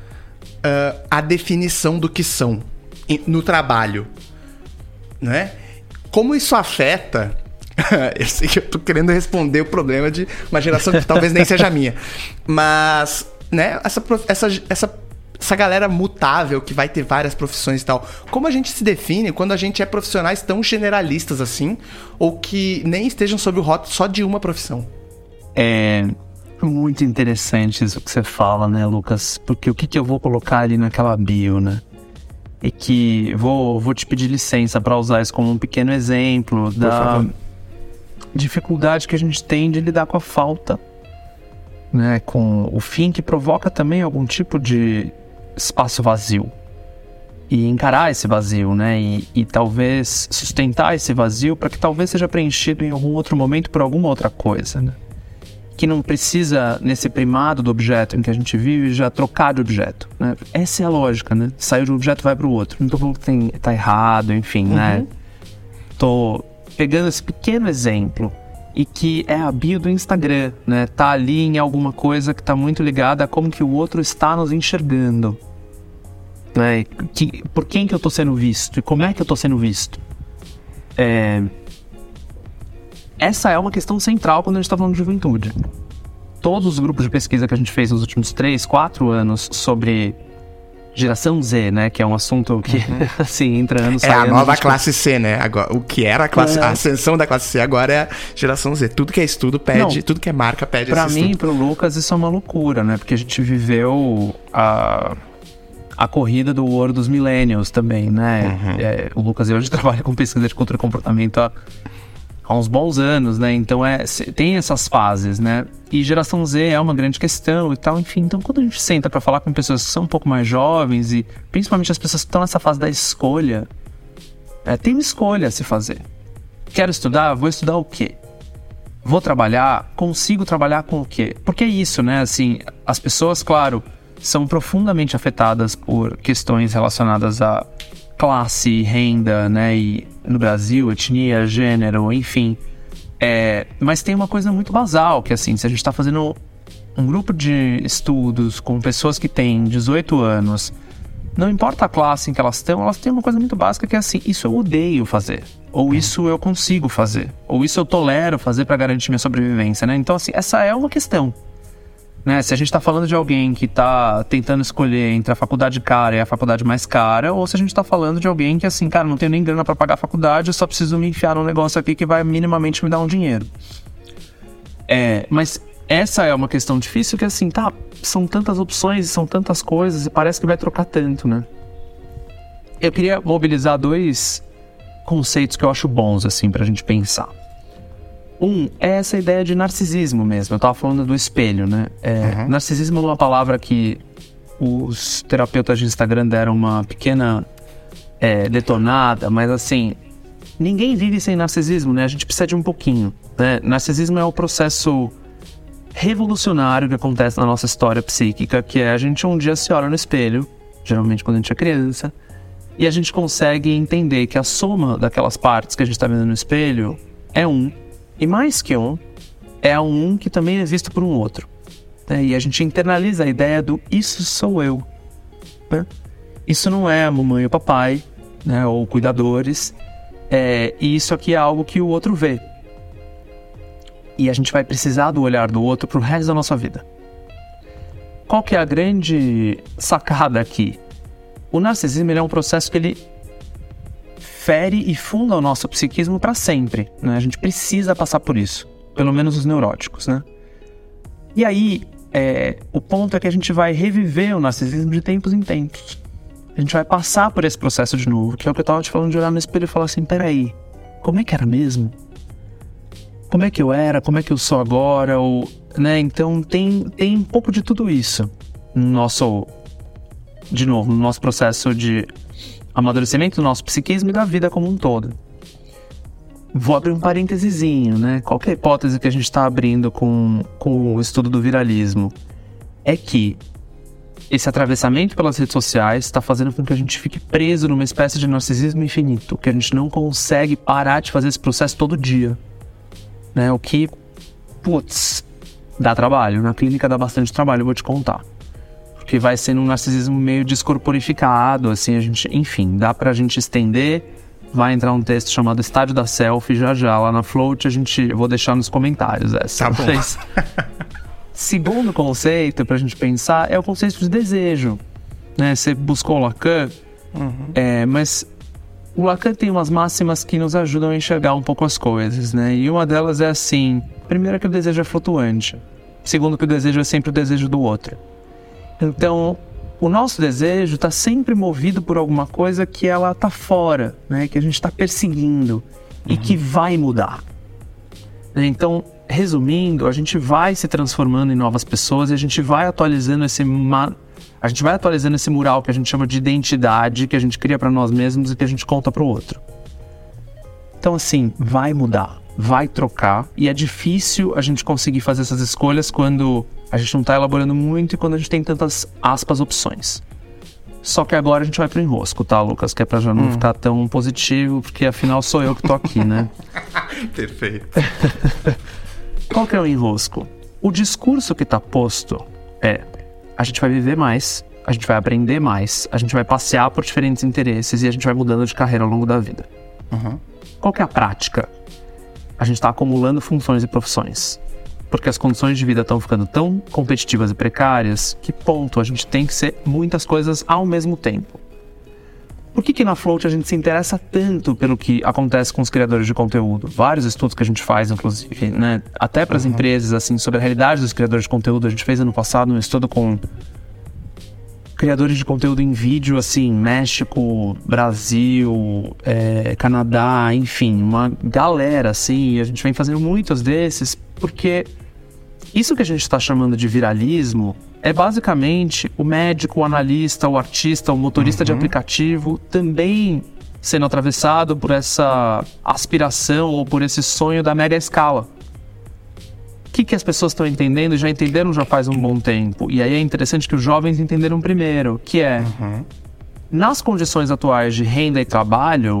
a definição do que são no trabalho, né? Como isso afeta Eu sei que eu tô querendo responder o problema de uma geração que talvez nem seja minha. Mas, né, essa galera mutável que vai ter várias profissões e tal, como a gente se define quando a gente é profissionais tão generalistas assim, ou que nem estejam sob o rótulo só de uma profissão? É muito interessante isso que você fala, né, Lucas? Porque o que eu vou colocar ali naquela bio, né? E que vou te pedir licença para usar isso como um pequeno exemplo da dificuldade que a gente tem de lidar com a falta, né? Com o fim que provoca também algum tipo de espaço vazio. E encarar esse vazio, né? E talvez sustentar esse vazio para que talvez seja preenchido em algum outro momento por alguma outra coisa, né? Que não precisa, nesse primado do objeto em que a gente vive, já trocar de objeto, né? Essa é a lógica, né? Saiu de um objeto, vai para o outro. Não tô falando que tá errado, enfim, né? Tô pegando esse pequeno exemplo e que é a bio do Instagram, né? Tá ali em alguma coisa que tá muito ligada a como que o outro está nos enxergando, né? Por quem que eu tô sendo visto e como é que eu tô sendo visto. Essa é uma questão central quando a gente está falando de juventude. Todos os grupos de pesquisa que a gente fez nos últimos 3, 4 anos sobre geração Z, né? Que é um assunto que, assim, entra anos... É a nova classe C, né? Agora, o que era a ascensão da classe C agora é a geração Z. Tudo que é estudo pede, tudo que é marca pede esse estudo. Pra mim e pro Lucas isso é uma loucura, né? Porque a gente viveu a corrida do ouro dos millennials também, né? O Lucas e eu, a gente trabalha com pesquisa de cultura e comportamento há uns bons anos, né? Então tem essas fases, né? E geração Z é uma grande questão e tal, enfim. Então quando a gente senta para falar com pessoas que são um pouco mais jovens e principalmente as pessoas que estão nessa fase da escolha, tem uma escolha a se fazer. Quero estudar? Vou estudar o quê? Vou trabalhar? Consigo trabalhar com o quê? Porque é isso, né? Assim, as pessoas, claro, são profundamente afetadas por questões relacionadas a classe, renda, né, e no Brasil, etnia, gênero, enfim. Mas tem uma coisa muito basal, que assim, se a gente está fazendo um grupo de estudos com pessoas que têm 18 anos, não importa a classe em que elas têm uma coisa muito básica que é assim, isso eu odeio fazer, ou isso eu consigo fazer, ou isso eu tolero fazer para garantir minha sobrevivência, né? Então assim, essa é uma questão. Né? Se a gente está falando de alguém que está tentando escolher entre a faculdade cara e a faculdade mais cara, ou se a gente está falando de alguém que assim, cara, não tenho nem grana para pagar a faculdade, eu só preciso me enfiar num negócio aqui que vai minimamente me dar um dinheiro. Mas essa é uma questão difícil que assim, são tantas opções, são tantas coisas e parece que vai trocar tanto, né? Eu queria mobilizar 2 conceitos que eu acho bons, assim, pra gente pensar. É essa ideia de narcisismo mesmo. Eu tava falando do espelho, né? Narcisismo é uma palavra que os terapeutas de Instagram deram uma pequena detonada, mas assim, ninguém vive sem narcisismo, né? A gente precisa de um pouquinho, né? Narcisismo é o processo revolucionário que acontece na nossa história psíquica, que é a gente um dia se olha no espelho, geralmente quando a gente é criança, e a gente consegue entender que a soma daquelas partes que a gente tá vendo no espelho é e mais que é um que também é visto por um outro, né? E a gente internaliza a ideia do isso sou eu, né? Isso não é a mamãe e o papai, né? Ou cuidadores, e isso aqui é algo que o outro vê. E a gente vai precisar do olhar do outro pro resto da nossa vida. Qual que é a grande sacada aqui? O narcisismo ele é um processo que ele fere e funda o nosso psiquismo para sempre, né? A gente precisa passar por isso, pelo menos os neuróticos, né? E aí, o ponto é que a gente vai reviver o narcisismo de tempos em tempos. A gente vai passar por esse processo de novo, que é o que eu tava te falando, de olhar no espelho e falar assim, peraí, como é que era mesmo? Como é que eu era? Como é que eu sou agora? Né? Então tem um pouco de tudo isso no nosso processo de amadurecimento do nosso psiquismo e da vida como um todo. Vou abrir um parêntesezinho, né? Qual que é a hipótese que a gente está abrindo com o estudo do viralismo? É que esse atravessamento pelas redes sociais está fazendo com que a gente fique preso numa espécie de narcisismo infinito, que a gente não consegue parar de fazer esse processo todo dia, né? O que, dá trabalho. Na clínica dá bastante trabalho, eu vou te contar. Porque vai sendo um narcisismo meio descorporificado, assim, dá pra gente estender vai entrar um texto chamado Estádio da Selfie já lá na Float, eu vou deixar nos comentários essa. Tá bom. Segundo conceito pra gente pensar é o conceito de desejo, né? Você buscou o Lacan, mas o Lacan tem umas máximas que nos ajudam a enxergar um pouco as coisas, né? E uma delas é assim: primeiro, que o desejo é flutuante. Segundo, que o desejo é sempre o desejo do outro. Então, o nosso desejo está sempre movido por alguma coisa que ela está fora, né? Que a gente está perseguindo e que vai mudar. Então, resumindo, a gente vai se transformando em novas pessoas e a gente vai atualizando esse mural que a gente chama de identidade, que a gente cria para nós mesmos e que a gente conta para o outro. Então, assim, vai mudar, vai trocar, e é difícil a gente conseguir fazer essas escolhas quando a gente não está elaborando muito e quando a gente tem tantas, aspas, opções. Só que agora a gente vai pro enrosco, tá, Lucas? Que é pra já não ficar tão positivo, porque afinal sou eu que tô aqui, né? Perfeito. Qual que é o enrosco? O discurso que tá posto é: a gente vai viver mais, a gente vai aprender mais, a gente vai passear por diferentes interesses e a gente vai mudando de carreira ao longo da vida. Qual que é a prática? A gente tá acumulando funções e profissões. Porque as condições de vida estão ficando tão competitivas e precárias que, ponto, a gente tem que ser muitas coisas ao mesmo tempo. Por que na Float a gente se interessa tanto pelo que acontece com os criadores de conteúdo? Vários estudos que a gente faz, inclusive, né? Até para as empresas, assim, sobre a realidade dos criadores de conteúdo. A gente fez ano passado um estudo com criadores de conteúdo em vídeo, assim, México, Brasil, Canadá, enfim, uma galera, assim. E a gente vem fazendo muitos desses porque isso que a gente está chamando de viralismo é basicamente o médico, o analista, o artista, o motorista de aplicativo também sendo atravessado por essa aspiração ou por esse sonho da mega escala. O que as pessoas estão entendendo e já entenderam já faz um bom tempo. E aí é interessante que os jovens entenderam primeiro, que é, nas condições atuais de renda e trabalho,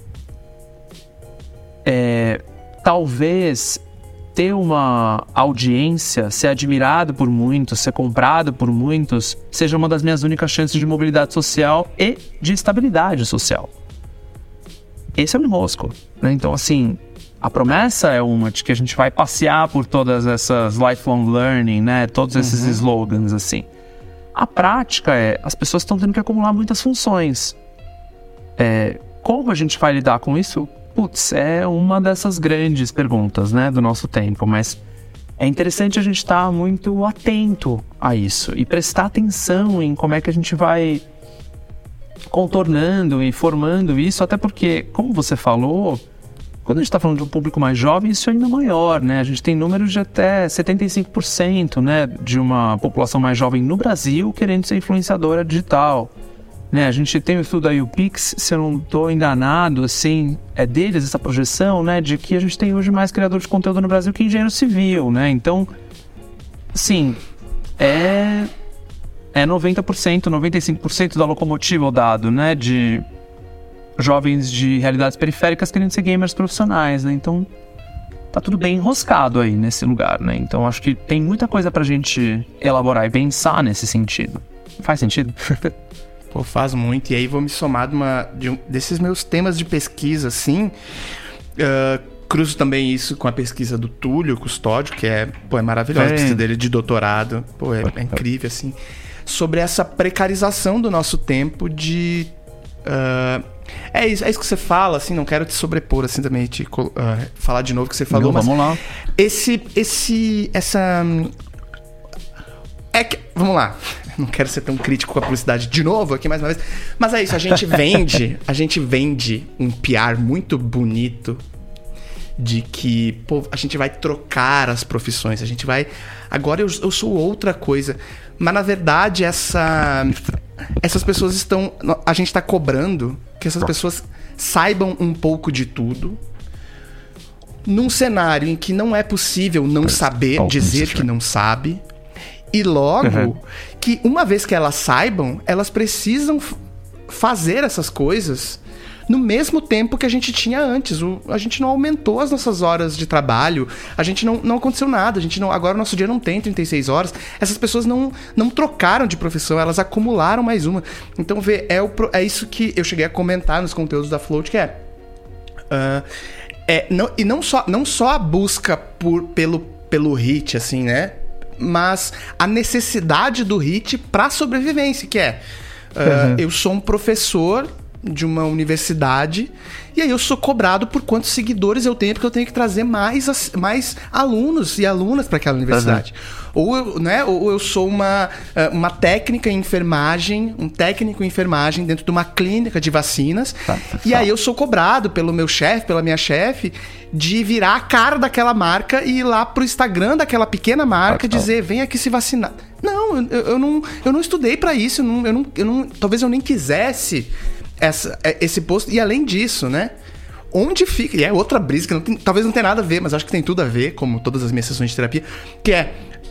talvez ter uma audiência, ser admirado por muitos, ser comprado por muitos, seja uma das minhas únicas chances de mobilidade social e de estabilidade social. Esse é o enrosco, né? Então, assim, a promessa é uma de que a gente vai passear por todas essas lifelong learning, né? Todos esses slogans, assim. A prática as pessoas estão tendo que acumular muitas funções. Como a gente vai lidar com isso? Putz, é uma dessas grandes perguntas, né, do nosso tempo, mas é interessante a gente estar muito atento a isso e prestar atenção em como é que a gente vai contornando e formando isso, até porque, como você falou, quando a gente está falando de um público mais jovem, isso é ainda maior, né? A gente tem números de até 75%, né, de uma população mais jovem no Brasil querendo ser influenciadora digital. Né, a gente tem o estudo da YouPix, se eu não estou enganado, assim, é deles essa projeção, né, de que a gente tem hoje mais criador de conteúdo no Brasil que engenheiro civil, né? Então, assim, é 90%, 95% da locomotiva o dado, né, de jovens de realidades periféricas querendo ser gamers profissionais, né? Então, tá tudo bem enroscado aí nesse lugar, né? Então, acho que tem muita coisa pra gente elaborar e pensar nesse sentido. Faz sentido? Pô, faz muito. E aí vou me somar desses meus temas de pesquisa, assim. Cruzo também isso com a pesquisa do Túlio Custódio, que é maravilhosa, a pesquisa dele de doutorado. Pô, é incrível, assim. Sobre essa precarização do nosso tempo de... É isso que você fala, assim, não quero te sobrepor, assim, também, falar de novo o que você falou, mas... Vamos lá. Vamos lá. Não quero ser tão crítico com a publicidade de novo aqui mais uma vez. Mas é isso, a gente vende um PR muito bonito de que, pô, a gente vai trocar as profissões, a gente vai... Agora eu sou outra coisa. Mas, na verdade, essas pessoas estão... A gente está cobrando que essas pessoas saibam um pouco de tudo num cenário em que não é possível não saber, dizer que não sabe. E logo, que uma vez que elas saibam, elas precisam fazer essas coisas no mesmo tempo que a gente tinha antes. A gente não aumentou as nossas horas de trabalho, a gente não aconteceu nada, agora o nosso dia não tem 36 horas. Essas pessoas não trocaram de profissão, elas acumularam mais uma. Então, é isso que eu cheguei a comentar nos conteúdos da Float, que E não só a busca pelo hit, assim, né? Mas a necessidade do hit pra sobrevivência, que é... eu sou um professor de uma universidade e aí eu sou cobrado por quantos seguidores eu tenho, porque eu tenho que trazer mais alunos e alunas para aquela universidade. Ou eu sou uma técnica em enfermagem, um técnico em enfermagem dentro de uma clínica de vacinas, e aí eu sou cobrado pelo meu chefe, pela minha chefe, de virar a cara daquela marca e ir lá pro Instagram daquela pequena marca dizer, vem aqui se vacinar. Não, eu não estudei para isso, talvez eu nem quisesse esse posto. E além disso, né? Onde fica... E é outra brisa que talvez não tenha nada a ver, mas acho que tem tudo a ver, como todas as minhas sessões de terapia, que é...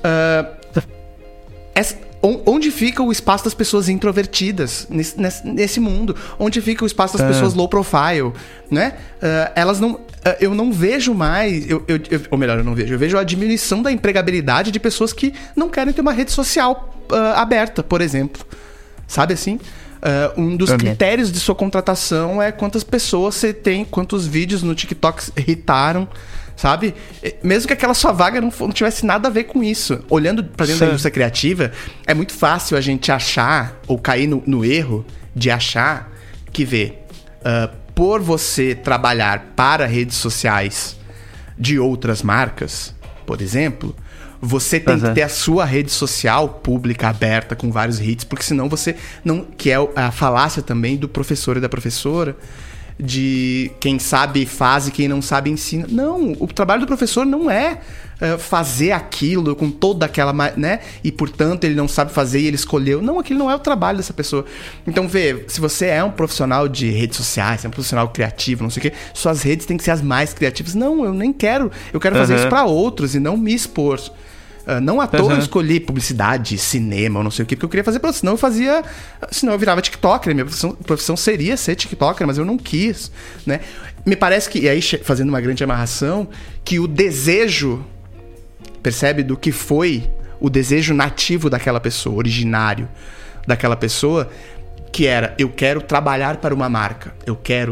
onde fica o espaço das pessoas introvertidas nesse mundo? Onde fica o espaço das pessoas low profile, né? Elas não... eu não vejo mais... ou melhor, eu não vejo. Eu vejo a diminuição da empregabilidade de pessoas que não querem ter uma rede social aberta, por exemplo. Sabe assim? Um dos critérios de sua contratação é quantas pessoas você tem, quantos vídeos no TikTok irritaram, sabe? Mesmo que aquela sua vaga não tivesse nada a ver com isso. Olhando pra dentro da indústria criativa, é muito fácil a gente achar, ou cair no erro de achar que por você trabalhar para redes sociais de outras marcas, por exemplo... Você tem que ter a sua rede social pública aberta com vários hits, porque senão você não... Que é a falácia também do professor e da professora, de quem sabe faz e quem não sabe ensina. Não, o trabalho do professor não é fazer aquilo com toda aquela... né? E, portanto, ele não sabe fazer e ele escolheu. Não, aquilo não é o trabalho dessa pessoa. Então, se você é um profissional de redes sociais, é um profissional criativo, não sei o quê, suas redes têm que ser as mais criativas. Não, eu nem quero. Eu quero fazer isso para outros e não me expor. Não à toa eu escolhi publicidade, cinema, ou não sei o que, porque eu queria fazer pra outros. Senão eu virava TikToker. Minha profissão seria ser TikToker, mas eu não quis, né? Me parece que, e aí fazendo uma grande amarração, que o desejo, percebe, do que foi o desejo nativo daquela pessoa, originário daquela pessoa, que era, eu quero trabalhar para uma marca, eu quero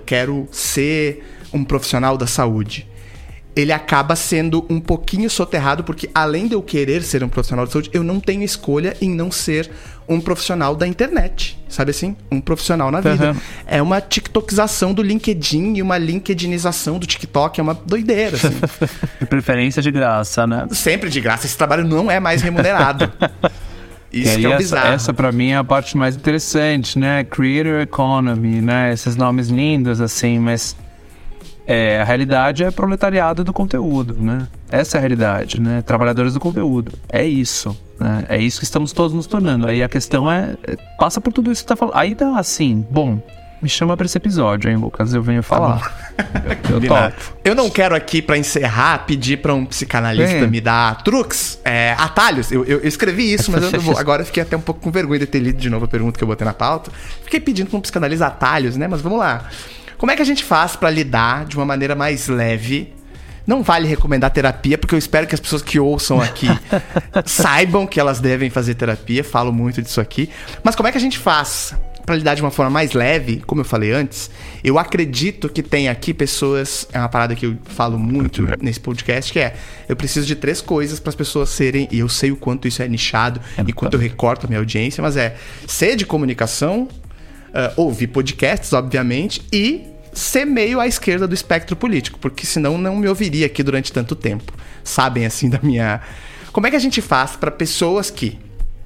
ser um profissional da saúde. Ele acaba sendo um pouquinho soterrado, porque além de eu querer ser um profissional de saúde, eu não tenho escolha em não ser um profissional da internet, sabe assim? Um profissional na vida. É uma tiktokização do LinkedIn e uma linkedinização do TikTok, é uma doideira, assim. De preferência de graça, né? Sempre de graça, esse trabalho não é mais remunerado. Isso que é o bizarro. Essa pra mim é a parte mais interessante, né? Creator Economy, né? Esses nomes lindos, assim, mas... a realidade é proletariado do conteúdo, né? Essa é a realidade, né? Trabalhadores do conteúdo. É isso, né? É isso que estamos todos nos tornando. Aí a questão passa por tudo isso que você tá falando. Aí tá assim, bom, me chama pra esse episódio, hein, Lucas? Eu venho falar. Eu topo. Eu não quero aqui, pra encerrar, pedir pra um psicanalista me dar truques, atalhos. Eu escrevi isso, mas eu não vou. Agora eu fiquei até um pouco com vergonha de ter lido de novo a pergunta que eu botei na pauta. Fiquei pedindo pra um psicanalista atalhos, né? Mas vamos lá. Como é que a gente faz pra lidar de uma maneira mais leve? Não vale recomendar terapia, porque eu espero que as pessoas que ouçam aqui saibam que elas devem fazer terapia. Falo muito disso aqui. Mas como é que a gente faz pra lidar de uma forma mais leve? Como eu falei antes, eu acredito que tem aqui pessoas... É uma parada que eu falo muito nesse podcast, que eu preciso de 3 coisas para as pessoas serem... E eu sei o quanto isso é nichado e quanto eu recorto a minha audiência, mas ser de comunicação... ouvir podcasts, obviamente, e ser meio à esquerda do espectro político, porque senão não me ouviria aqui durante tanto tempo. Sabem, assim, da minha... Como é que a gente faz para pessoas que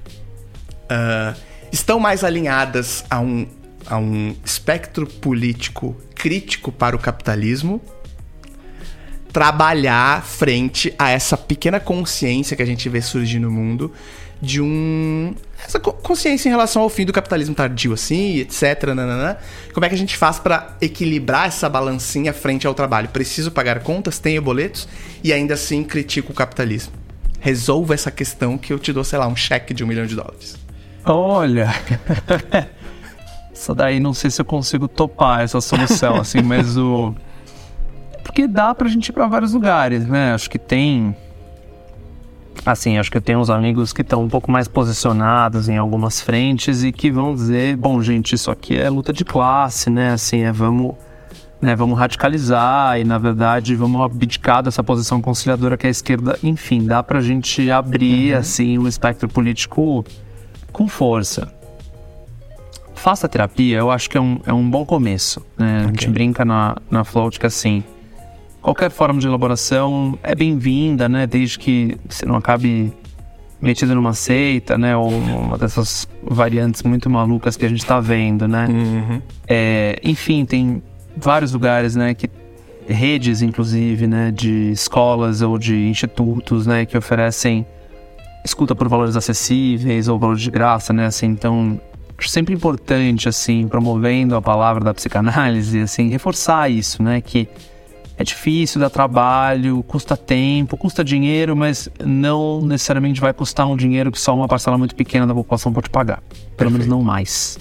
estão mais alinhadas a um espectro político crítico para o capitalismo trabalhar frente a essa pequena consciência que a gente vê surgir no mundo essa consciência em relação ao fim do capitalismo tardio, assim, etc. Nanana. Como é que a gente faz para equilibrar essa balancinha frente ao trabalho? Preciso pagar contas, tenho boletos e ainda assim critico o capitalismo. Resolva essa questão que eu te dou, sei lá, um cheque de $1 milhão. Olha, isso daí não sei se eu consigo topar essa solução, assim, mas porque dá pra gente ir pra vários lugares, né? Acho que tem... Assim, acho que eu tenho uns amigos que estão um pouco mais posicionados em algumas frentes e que vão dizer, bom, gente, isso aqui é luta de classe, né? Assim, vamos né, vamos radicalizar e, na verdade, vamos abdicar dessa posição conciliadora que é a esquerda. Enfim, dá pra gente abrir, assim, um espectro político com força. Faça terapia, eu acho que é um bom começo, né? A gente brinca na Float que, assim, qualquer forma de elaboração é bem-vinda, né? Desde que você não acabe metido numa seita, né? Ou uma dessas variantes muito malucas que a gente tá vendo, né? Enfim, tem vários lugares, né? Redes, inclusive, né? De escolas ou de institutos, né? Que oferecem escuta por valores acessíveis ou valores de graça, né? Assim, então, acho sempre importante, assim, promovendo a palavra da psicanálise, assim, reforçar isso, né? Que é difícil, dá trabalho, custa tempo, custa dinheiro, mas não necessariamente vai custar um dinheiro que só uma parcela muito pequena da população pode pagar. Pelo menos não mais.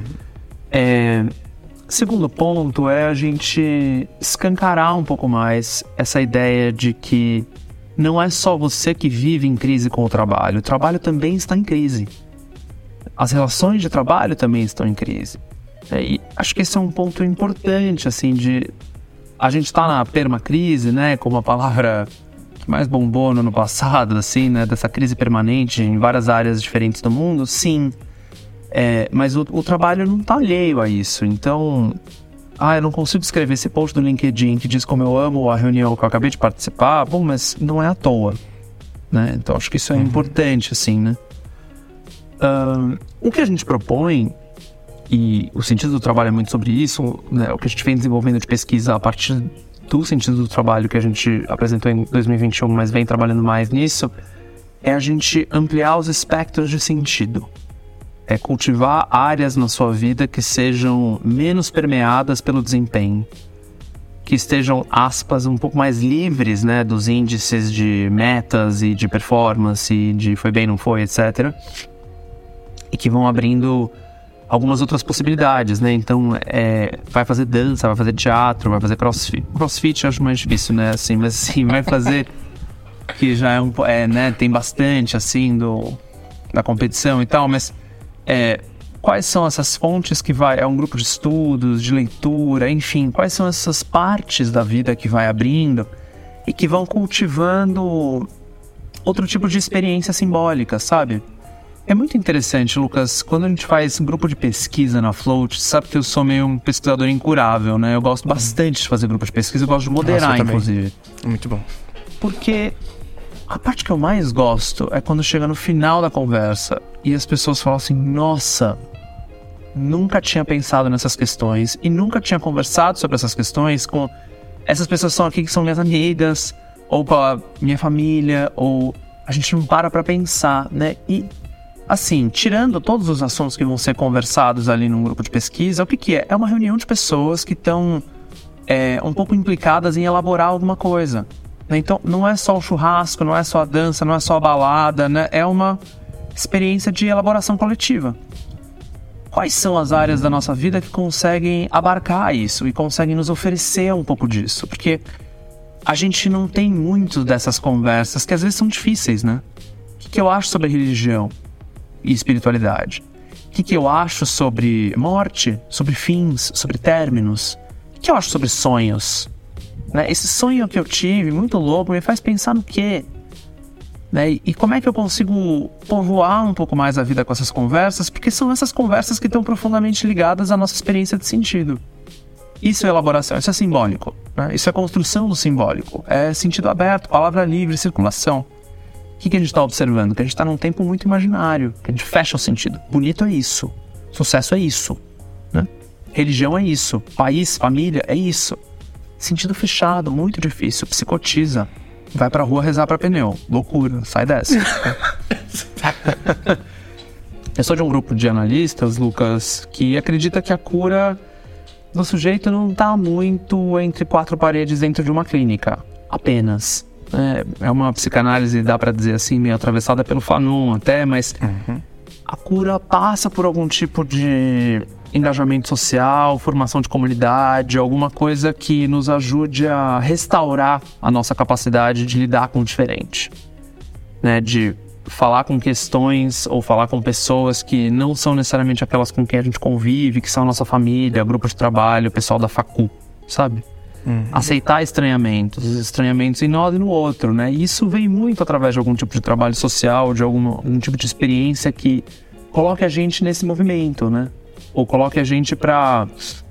Segundo ponto é a gente escancarar um pouco mais essa ideia de que não é só você que vive em crise com o trabalho também está em crise. As relações de trabalho também estão em crise. E acho que esse é um ponto importante, assim, de... A gente está na permacrise, né, como a palavra que mais bombou no ano passado, assim, né, dessa crise permanente em várias áreas diferentes do mundo, sim. Mas o trabalho não está alheio a isso. Então, eu não consigo escrever esse post do LinkedIn que diz como eu amo a reunião que eu acabei de participar. Bom, mas não é à toa, né? Então, acho que isso é importante, assim, né? O que a gente propõe, e o sentido do trabalho é muito sobre isso, né? O que a gente vem desenvolvendo de pesquisa a partir do sentido do trabalho que a gente apresentou em 2021, mas vem trabalhando mais nisso, é a gente ampliar os espectros de sentido. É cultivar áreas na sua vida que sejam menos permeadas pelo desempenho, que estejam, aspas, um pouco mais livres, né, dos índices de metas e de performance, e de foi bem, não foi, etc. E que vão abrindo algumas outras possibilidades, né? Então, vai fazer dança, vai fazer teatro, vai fazer crossfit. Crossfit eu acho mais difícil, né? Assim, mas assim, vai fazer... que já né? Tem bastante, assim, da competição e tal, mas... quais são essas fontes que vai... É um grupo de estudos, de leitura, enfim. Quais são essas partes da vida que vai abrindo e que vão cultivando outro tipo de experiência simbólica, sabe? É muito interessante, Lucas, quando a gente faz grupo de pesquisa na Float, sabe que eu sou meio um pesquisador incurável, né? Eu gosto bastante de fazer grupo de pesquisa, eu gosto de moderar, inclusive. Muito bom. Porque a parte que eu mais gosto é quando chega no final da conversa e as pessoas falam assim, nossa, nunca tinha pensado nessas questões e nunca tinha conversado sobre essas questões com essas pessoas que estão aqui, que são minhas amigas, ou com a minha família, ou a gente não para pensar, né? E assim, tirando todos os assuntos que vão ser conversados ali num grupo de pesquisa, o que é? É uma reunião de pessoas que estão um pouco implicadas em elaborar alguma coisa. Então, não é só o churrasco, não é só a dança, não é só a balada, né? É uma experiência de elaboração coletiva. Quais são as áreas da nossa vida que conseguem abarcar isso e conseguem nos oferecer um pouco disso? Porque a gente não tem muito dessas conversas que às vezes são difíceis, né? O que eu acho sobre religião e espiritualidade? O que eu acho sobre morte, sobre fins, sobre términos? O que eu acho sobre sonhos? Né? Esse sonho que eu tive, muito louco, me faz pensar no quê? Né? E como é que eu consigo povoar um pouco mais a vida com essas conversas? Porque são essas conversas que estão profundamente ligadas à nossa experiência de sentido. Isso é elaboração, isso é simbólico, né? Isso é construção do simbólico, é sentido aberto, palavra livre, circulação. O que a gente está observando? Que a gente está num tempo muito imaginário, que a gente fecha o sentido. Bonito é isso, sucesso é isso, né? Religião é isso, país, família é isso. Sentido fechado, muito difícil, psicotiza. Vai pra rua rezar pra pneu. Loucura, sai dessa. Eu sou de um grupo de analistas, Lucas, que acredita que a cura do sujeito não tá muito entre quatro paredes dentro de uma clínica. Apenas. É uma psicanálise, dá pra dizer assim, meio atravessada pelo Fanon até, mas a cura passa por algum tipo de engajamento social, formação de comunidade, alguma coisa que nos ajude a restaurar a nossa capacidade de lidar com o diferente, né? De falar com questões ou falar com pessoas que não são necessariamente aquelas com quem a gente convive, que são a nossa família, grupo de trabalho, o pessoal da facu, sabe? Aceitar estranhamentos, os estranhamentos em nós e no outro, né? E isso vem muito através de algum tipo de trabalho social, de algum tipo de experiência que coloque a gente nesse movimento, né? Ou coloque a gente pra,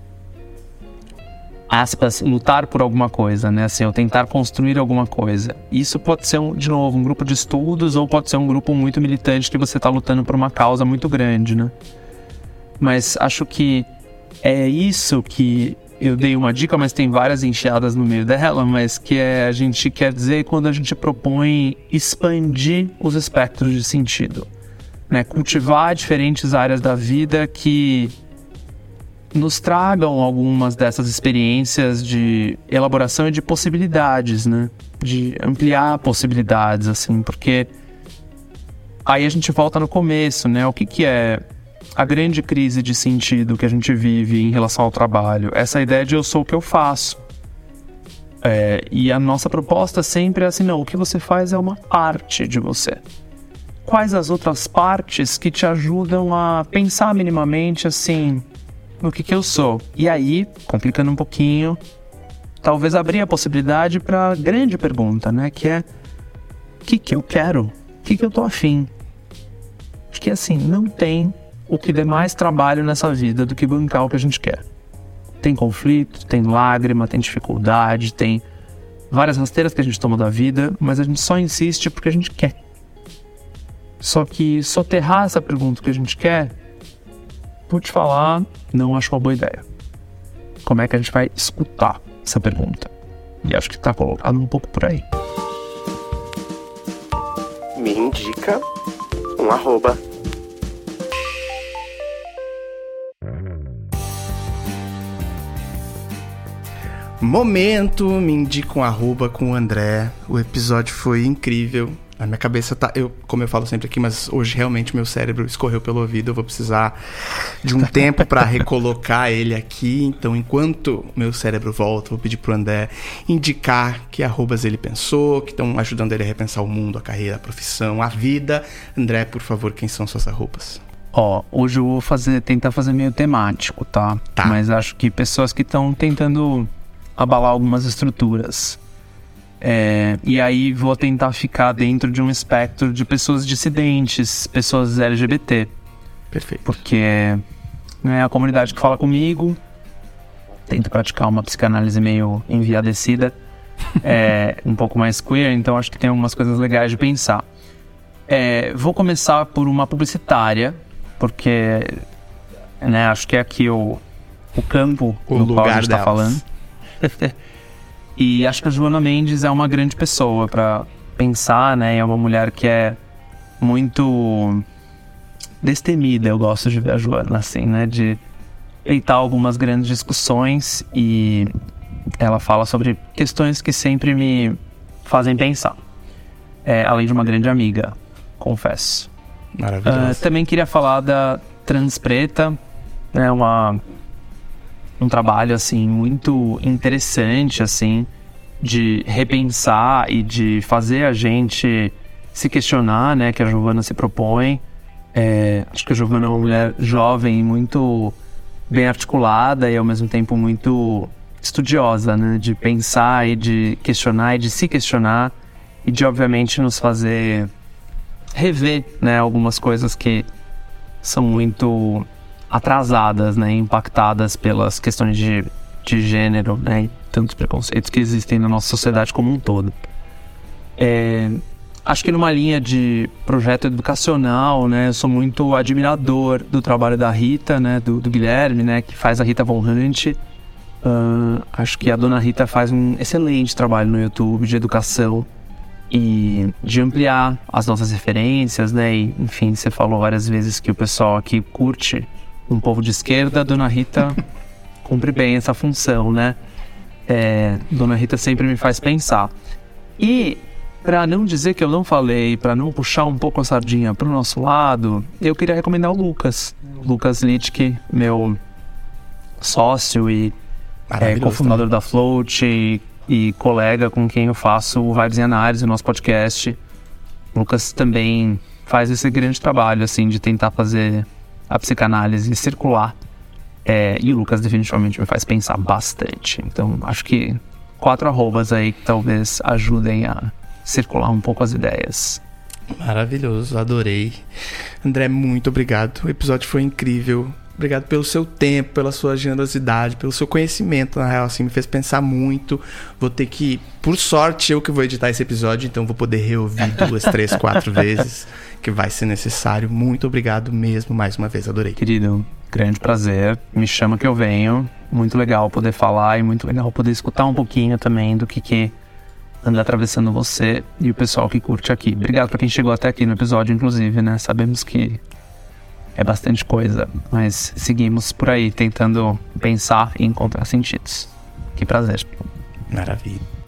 aspas, lutar por alguma coisa, né? Assim, ou tentar construir alguma coisa. Isso pode ser, de novo, um grupo de estudos, ou pode ser um grupo muito militante que você tá lutando por uma causa muito grande, né? Mas acho que é isso que eu dei uma dica, mas tem várias enxadas no meio dela, mas que a gente quer dizer quando a gente propõe expandir os espectros de sentido, né? Cultivar diferentes áreas da vida que nos tragam algumas dessas experiências de elaboração e de possibilidades, né? De ampliar possibilidades, assim, porque aí a gente volta no começo, né? O que é a grande crise de sentido que a gente vive em relação ao trabalho? Essa ideia de eu sou o que eu faço. E a nossa proposta sempre é assim, não, o que você faz é uma parte de você. Quais as outras partes que te ajudam a pensar minimamente, assim, no que eu sou? E aí, complicando um pouquinho, talvez abrir a possibilidade para a grande pergunta, né? Que é, o que eu quero? O que eu tô afim? Porque, assim, não tem o que dê mais trabalho nessa vida do que bancar o que a gente quer. Tem conflito, tem lágrima, tem dificuldade, tem várias rasteiras que a gente toma da vida, mas a gente só insiste porque a gente quer. Só que soterrar essa pergunta que a gente quer, vou te falar, não acho uma boa ideia. Como é que a gente vai escutar essa pergunta? E acho que tá colocado um pouco por aí. Me indica um arroba. Momento, me indica um arroba com o André. O episódio foi incrível. A minha cabeça tá... como eu falo sempre aqui, mas hoje realmente meu cérebro escorreu pelo ouvido. Eu vou precisar de um tempo para recolocar ele aqui. Então, enquanto meu cérebro volta, vou pedir pro André indicar que arrobas ele pensou, que estão ajudando ele a repensar o mundo, a carreira, a profissão, a vida. André, por favor, quem são suas arrobas? Hoje eu vou tentar fazer meio temático, tá? Mas acho que pessoas que estão tentando abalar algumas estruturas. E aí vou tentar ficar dentro de um espectro de pessoas dissidentes, pessoas LGBT. Perfeito. Porque é a comunidade que fala comigo, tento praticar uma psicanálise meio enviadecida, um pouco mais queer, então acho que tem algumas coisas legais de pensar. Vou começar por uma publicitária, porque acho que é aqui o campo no qual a gente está falando. E acho que a Joana Mendes é uma grande pessoa para pensar, né? É uma mulher que é muito destemida, eu gosto de ver a Joana assim, né? De peitar algumas grandes discussões, e ela fala sobre questões que sempre me fazem pensar. Além de uma grande amiga, confesso. Maravilhoso. Também queria falar da Trans Preta, né? Um trabalho, assim, muito interessante, assim, de repensar e de fazer a gente se questionar, né, que a Giovana se propõe. Acho que a Giovana é uma mulher jovem, muito bem articulada e, ao mesmo tempo, muito estudiosa, né, de pensar e de questionar e de se questionar e de, obviamente, nos fazer rever, né, algumas coisas que são muito atrasadas, né, impactadas pelas questões de gênero, né, e tantos preconceitos que existem na nossa sociedade como um todo. Acho que numa linha de projeto educacional, né, eu sou muito admirador do trabalho da Rita, né, do Guilherme, né, que faz a Rita Von Hunt. Acho que a dona Rita faz um excelente trabalho no YouTube de educação e de ampliar as nossas referências, né, e, enfim, você falou várias vezes que o pessoal aqui curte um povo de esquerda. A dona Rita cumpre bem essa função, né? Dona Rita sempre me faz pensar. E, para não dizer que eu não falei, para não puxar um pouco a sardinha pro nosso lado, eu queria recomendar o Lucas Littke, meu sócio e cofundador da Float e colega com quem eu faço o Vibes em Análise, o nosso podcast. O Lucas também faz esse grande trabalho, assim, de tentar fazer a psicanálise circular E o Lucas definitivamente me faz pensar bastante. Então, acho que 4 arrobas aí que talvez ajudem a circular um pouco as ideias. Maravilhoso, adorei. André, muito obrigado. O episódio foi incrível. Obrigado pelo seu tempo, pela sua generosidade, pelo seu conhecimento, na real, assim, me fez pensar muito. Vou ter que, por sorte, eu que vou editar esse episódio, então vou poder reouvir 2, 3, 4 vezes, que vai ser necessário. Muito obrigado mesmo, mais uma vez, adorei. Querido, grande prazer, me chama que eu venho. Muito legal poder falar e muito legal poder escutar um pouquinho também do que anda atravessando você e o pessoal que curte aqui. Obrigado pra quem chegou até aqui no episódio, inclusive, né? Sabemos que é bastante coisa, mas seguimos por aí tentando pensar e encontrar sentidos. Que prazer. Maravilha.